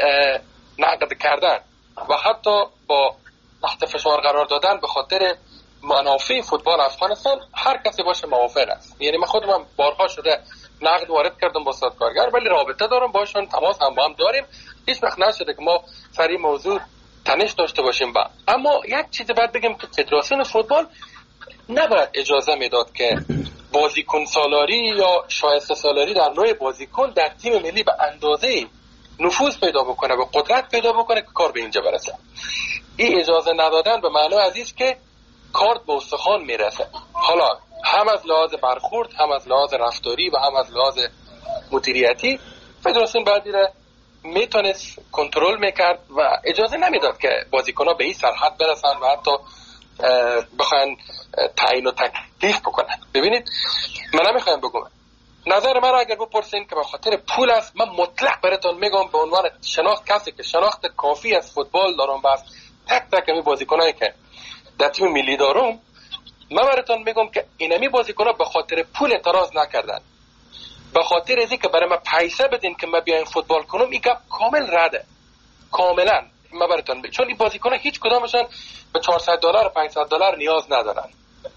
نقد کردن و حتی با تحت فشار قرار دادن به خاطر منافع فوتبال افغانستان هر کسی باشه موافق است. یعنی من خودم بارها شده نقد وارد کردم با استاد کارگر، ولی رابطه دارم باشون، تماس هم با هم داریم، هیچ وقت نشده که ما سر این موضوع تنش داشته باشیم با. اما یک چیز باید بگم که فدراسیون فوتبال نباید اجازه میداد که بازیکن سالاری یا شایسته سالاری در نوع بازیکن در تیم ملی به اندازه نفوذ پیدا بکنه و قدرت پیدا بکنه که کار به اینجا برسه. این اجازه ندادن به معنی از این که کارت به استخوان میرسه. حالا هم از لحاظ برخورد، هم از لحاظ رفتاری و هم از لحاظ مدیریتی فدراسیون باید میتونست کنترل میکرد و اجازه نمیداد که بازیکن‌ها به این سرحد برسن و حتی بخواین تعیین و تکلیف بکنن. ببینید من نمیخوایم بگم، نظر من اگر بپرسین که به خاطر پول است، من مطلق براتون میگم به عنوان شناخت کسی که شناخت کافی از فوتبال دارم و از تک تک می بازیکنایی که در تیم ملی دارم، من براتون میگم که اینمی بازیکن‌ها به خاطر پول اعتراض نکردن، به خاطر از اینکه برای من پیسه بدین که من بیایم فوتبال کنم، این گپ کامل رده، کاملا. من براتون میگم چون این بازیکن‌ها هیچ کدامشون به $400 $500 نیاز ندارن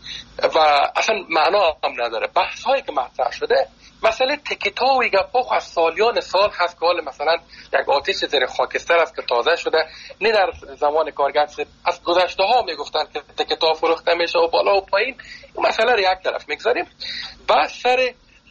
و اصلا معنا هم نداره. بحث هایی که مطرح شده مسئله تکتا و گپا از سالیان سال هست که حال مثلا یک آتش زیر خاکستر است که تازه شده، نه در زمان کارگر از گذشته ها میگفتن که تکتا فروخته میشه و بالا و پایین. این مسئله رو یک طرف میگذاریم. بعد سر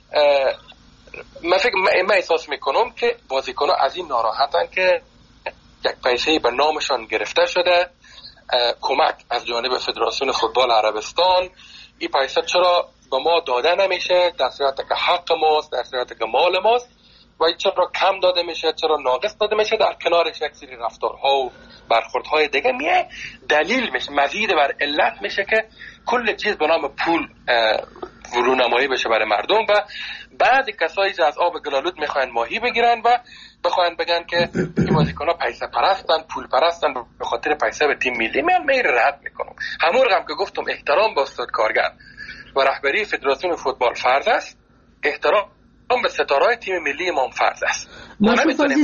من احساس میکنم که بازیکن‌ها از این ناراحتن که یک پیسه‌ای به نامشان گرفته شده، کمک از جانب فدراسیون فوتبال عربستان. این پیسه چرا به ما داده نمیشه در صورتی که حق ماست، در صورتی که مال ماست، و چرا کم داده میشه، چرا ناقص داده میشه؟ در کنارش یک سری رفتارها و برخوردهای دیگه میه دلیل میشه، مزید بر علت میشه که کل چیز به نام پول ورونمایی بشه برای مردم و بعضی کسایی که از آب گلالود میخواین ماهی بگیرن و بخواین بگن که این بازیکن‌ها پیسه پرستن، پول پرستن، به خاطر پیسه به تیم ملی. من رد میکنم. همون رقم که گفتم احترام به استاد کارگر و رهبری فدراسیون فوتبال فرض است، احترام به ستاره‌های تیم ملی ما فرض است. ما نمیتونیم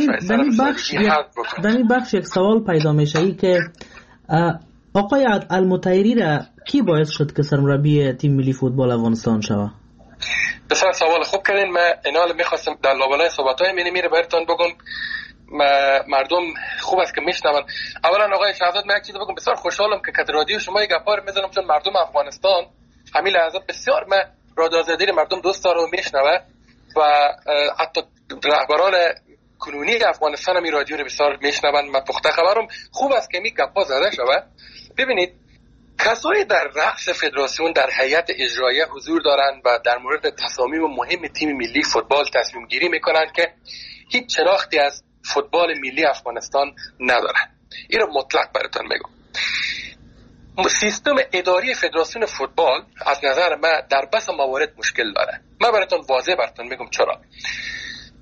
در این بخش یک سوال پیدا میشه ای که آقای المطیری را کی باعث شد که سرمربی تیم ملی فوتبال افغانستان شود؟ بسیار سوال خوب کردین. من اینا میخواستم در لابلای صحبت‌های میره براتون بگم. مردم خوب است که میشنون. اولا آقای شهزاد من یک چیز بگم، بسیار خوشحالم که کادر رادیو شما یک گپار میزنم، چون مردم افغانستان همین لحظه بسیار من رادیو آزادی مردم دوست داره و میشنوه و حتی رهبران کنونی افغانستان هم این رادیو رو بسیار میشنون. من پخته خبرم. خوب است که می گپا زده شود. ببینید کسایی در رأس فدراسیون در هیئت اجراییه حضور دارند و در مورد تصامیم مهم تیم ملی فوتبال تصمیم گیری میکنند که هیچ شناختی از فوتبال ملی افغانستان ندارن. این رو مطلق براتون میگم. سیستم اداری فدراسیون فوتبال از نظر من در بس موارد مشکل داره. من واضح براتون میگم چرا.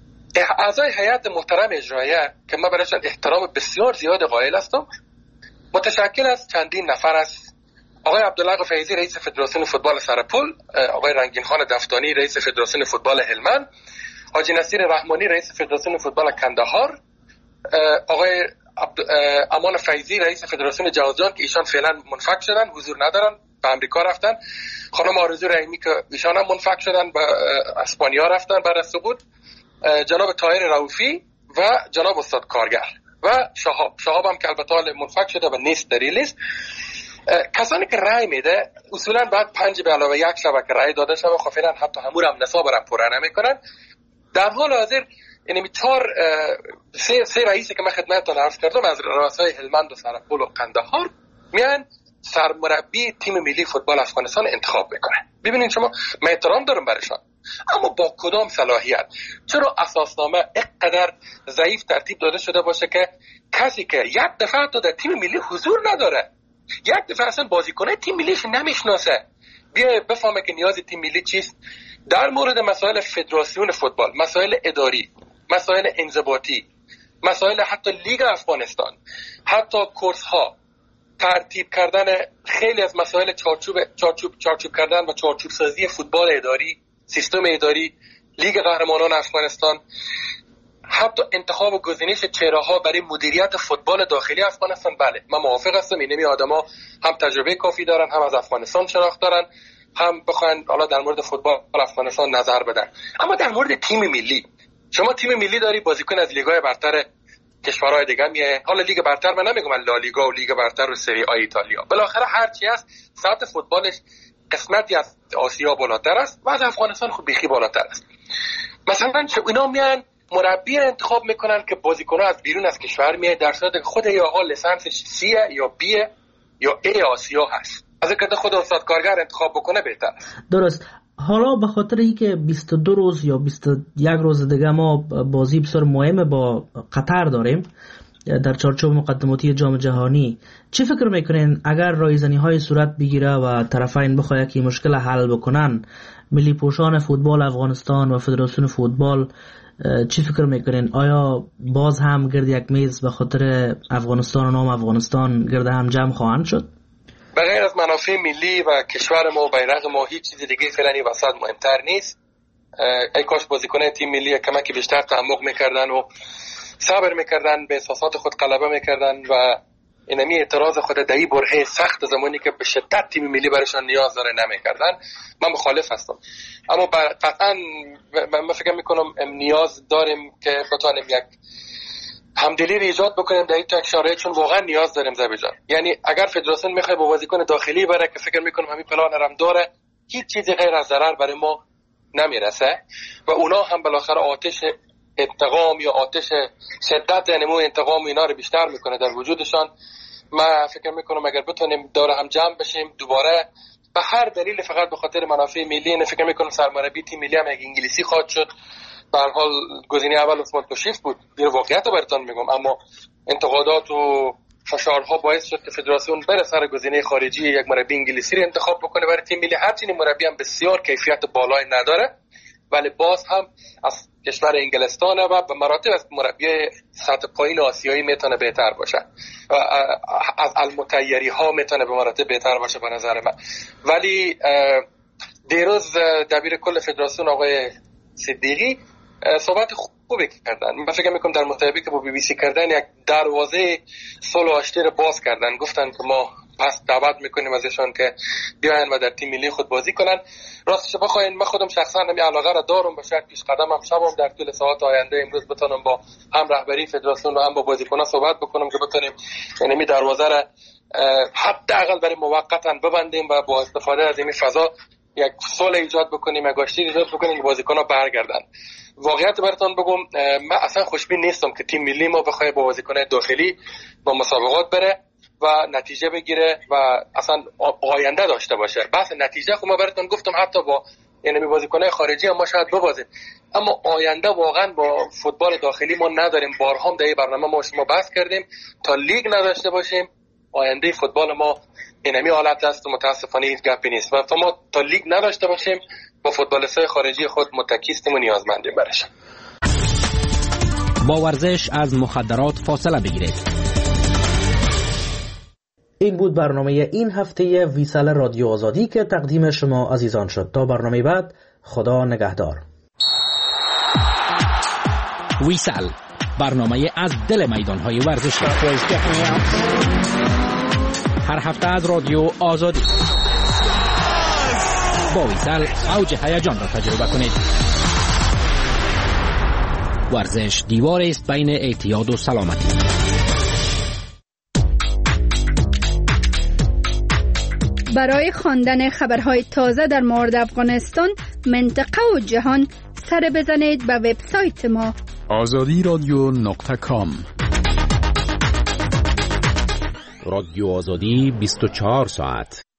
اعضای هیئت محترم اجراییه که من برایشان احترام بسیار زیاد قائل هستم، متشکل از چندین نفر است. آقای عبدالله فیضی رئیس فدراسیون فوتبال سرپل، آقای رنگین خان دفتانی رئیس فدراسیون فوتبال هلمند، حاجی نصیر رحمانی رئیس فدراسیون فوتبال کندهار، آقای امان فیضی رئیس فدراسیون جوزجان که ایشان فعلا منفک شدن، حضور ندارن، به امریکا رفتن، خانم آرزو رحیمی که ایشان هم منفک شدن به اسپانیا رفتن بعد از سقوط، جناب طاهر رؤوفی و جناب استاد کارگر و شهاب هم که البته منفک شده و نیست در این لیست. کسانی که رای میده اصولا بعد 5 به علاوه 1 شبکه رای داده شده، خب فعلا حتی همون هم نصاب را پره نمیکنن. در حال حاضر یعنی 3 رئیسی که من خدمتتون عرض کردم از رؤسای هلمند و سرپل و قندهار میان سرمربی تیم ملی فوتبال افغانستان انتخاب میکنن. ببینید شما، من احترام دارم برشان، اما با کدام صلاحیت؟ چرا اساسنامه اینقدر ضعیف ترتیب داده شده باشه که کسی که یک دفعه تو در تیم ملی حضور نداره، یک دفعه اصلا بازیکنه تیم ملیش نمیشناسه، بیا بفهمه که نیاز تیم ملی چیست؟ در مورد مسائل فدراسیون فوتبال، مسائل اداری، مسائل انضباطی، مسائل حتی لیگ افغانستان، حتی کورس ها، ترتیب کردن خیلی از مسائل چارچوب کردن و چارچوب سازی فوتبال اداری، سیستم اداری، لیگ قهرمانان افغانستان، حتی انتخاب و گزینش چهره‌ها برای مدیریت فوتبال داخلی افغانستان. بله من موافق هستم، این آدما هم تجربه کافی دارن، هم از افغانستان شناخت دارن، هم بخواین حالا در مورد فوتبال افغانستان نظر بدن. اما در مورد تیم ملی، شما تیم ملی داری، بازیکن از لیگ‌های برتر کشورهای دیگه میه، حالا لیگ برتر من نمیگم لالیگا و لیگ برتر و سری آ ایتالیا، بالاخره هر چی هست سطح فوتبالش قسمتی از آسیا بالاتر است و از افغانستان خود بیخی بالاتر است. مثلا چه اینا میان مربی انتخاب میکنن که بازیکن‌ها از بیرون از کشور میاد، در صورتی که خود یا لیسانسش سی یا بی یا ای آسیا هست. از اینکه خود استاد کارگر انتخاب بکنه بهتر. درست. حالا به خاطر اینکه 22 روز یا 21 روز دیگه ما بازی بسیار مهم با قطر داریم در چارچوب مقدماتی جام جهانی، چه فکر میکنین اگر رایزنی های صورت بگیره و طرفین بخواهد که مشکل حل بکنن، ملی پوشان فوتبال افغانستان و فدراسیون فوتبال، چی فکر میکنین؟ آیا باز هم گرد یک میز به خاطر افغانستان و نام افغانستان گرد هم جمع خواهند شد؟ بغیر از منافع ملی و کشور ما و بیرق ما هیچ چیز دیگه فعلا این وسط مهمتر نیست. ای کاش بازیکنان تیم ملی کمکی بیشتر تعمق میکردن و صبر میکردن، به احساسات خود غلبه میکردن و اینمی اعتراض خود در این برهه سخت زمانی که به شدت تیم ملی برشان نیاز داره نمیکردن. من مخالف هستم، اما قطعا من فکر میکنم نیاز داریم که بتونیم یک همدلی رو ایجاد بکنیم در این شرایط، چون واقعا نیاز داریم زبیجان. یعنی اگر فدراسیون میخواد با بازیکن داخلی بره که فکر میکنم همین پلان هم داره، هیچ چیزی غیر از ضرر برای ما نمیرسه و اونا هم بالاخره آتش انتقام یا آتش شدت نمو انتقام اینا رو بیشتر میکنه در وجودشان. من فکر میکنم اگر بتونیم دور هم جمع بشیم دوباره به هر دلیل فقط به خاطر منافع ملی، نه فکر میکنم سرمربی تیم ملی هم یک انگلیسی خواهد شد. به هر حال گزینه اول عثمان توشیف بود، این واقعیت رو براتون میگم، اما انتقادات و فشارها باعث شد که فدراسیون بره سر گزینه خارجی یک مربی انگلیسی رو انتخاب بکنه برای تیم ملی. هرچند این مربی هم بسیار کیفیت بالایی نداره، ولی باز هم از کشور انگلستان و به مراتب از مربی سطح پایین آسیایی میتونه بهتر باشه و از المتحیری ها میتونه به مراتب بهتر باشه به نظر من. ولی دیروز دبیر کل فدراسیون آقای صدیقی صحبت خوبی کردن. من فکر میکنم در مصاحبه‌ای که با بی بی سی کردن یک دروازه صلح و آشتی رو باز کردن، گفتن که ما پس دعوت میکنیم ازشان که بیاین و در تیم ملی خود بازی کنن. راستش بخواین من خودم شخصا همین علاقه را دارم، به شرط پیش قدمم شبم در طول ساعات آینده امروز بتونم با هم رهبری فدراسیون و هم با بازیکنان صحبت بکنم که بتونیم یعنی دروازه را حداقل برای موقتا ببندیم و با استفاده از این فضا یک صلح ایجاد بکنیم، یک آشتی ایجاد بکنیم که بازیکن‌ها برگردن. واقعیت براتون بگم، من اصلا خوشبین نیستم که تیم ملی ما بخواد با بازیکن‌های داخلی با مسابقات بره و نتیجه بگیره و اصلا آینده داشته باشه. بحث نتیجه خب ما براتون گفتم حتی با یعنی بازیکن‌های خارجی هم ما شاید ببازیم، اما آینده واقعا با فوتبال داخلی ما نداریم. بارها هم در این برنامه ما شما بحث کردیم، تا لیگ نداشته باشیم آینده فوتبال ما اینمی حالت است و متاسفانه هیچ گپی نیست و ما تا لیگ نداشته باشیم با فوتبالیست‌های خارجی خود متکی هستیم و نیازمندیم برش. با ورزش از مخدرات فاصله بگیرید. این بود برنامه این هفته ویسال رادیو آزادی که تقدیم شما عزیزان شد. تا برنامه بعد، خدا نگهدار. ویسال، برنامه از دل میدان‌های ورزشی. هر هفته از رادیو آزادی. با ویسال اوج هیجان را تجربه کنید. ورزش دیوار است بین اعتیاد و سلامتی. برای خواندن خبرهای تازه در مورد افغانستان، منطقه و جهان، سر بزنید به وبسایت ما azadiradio.com. رادیو آزادی 24 ساعت.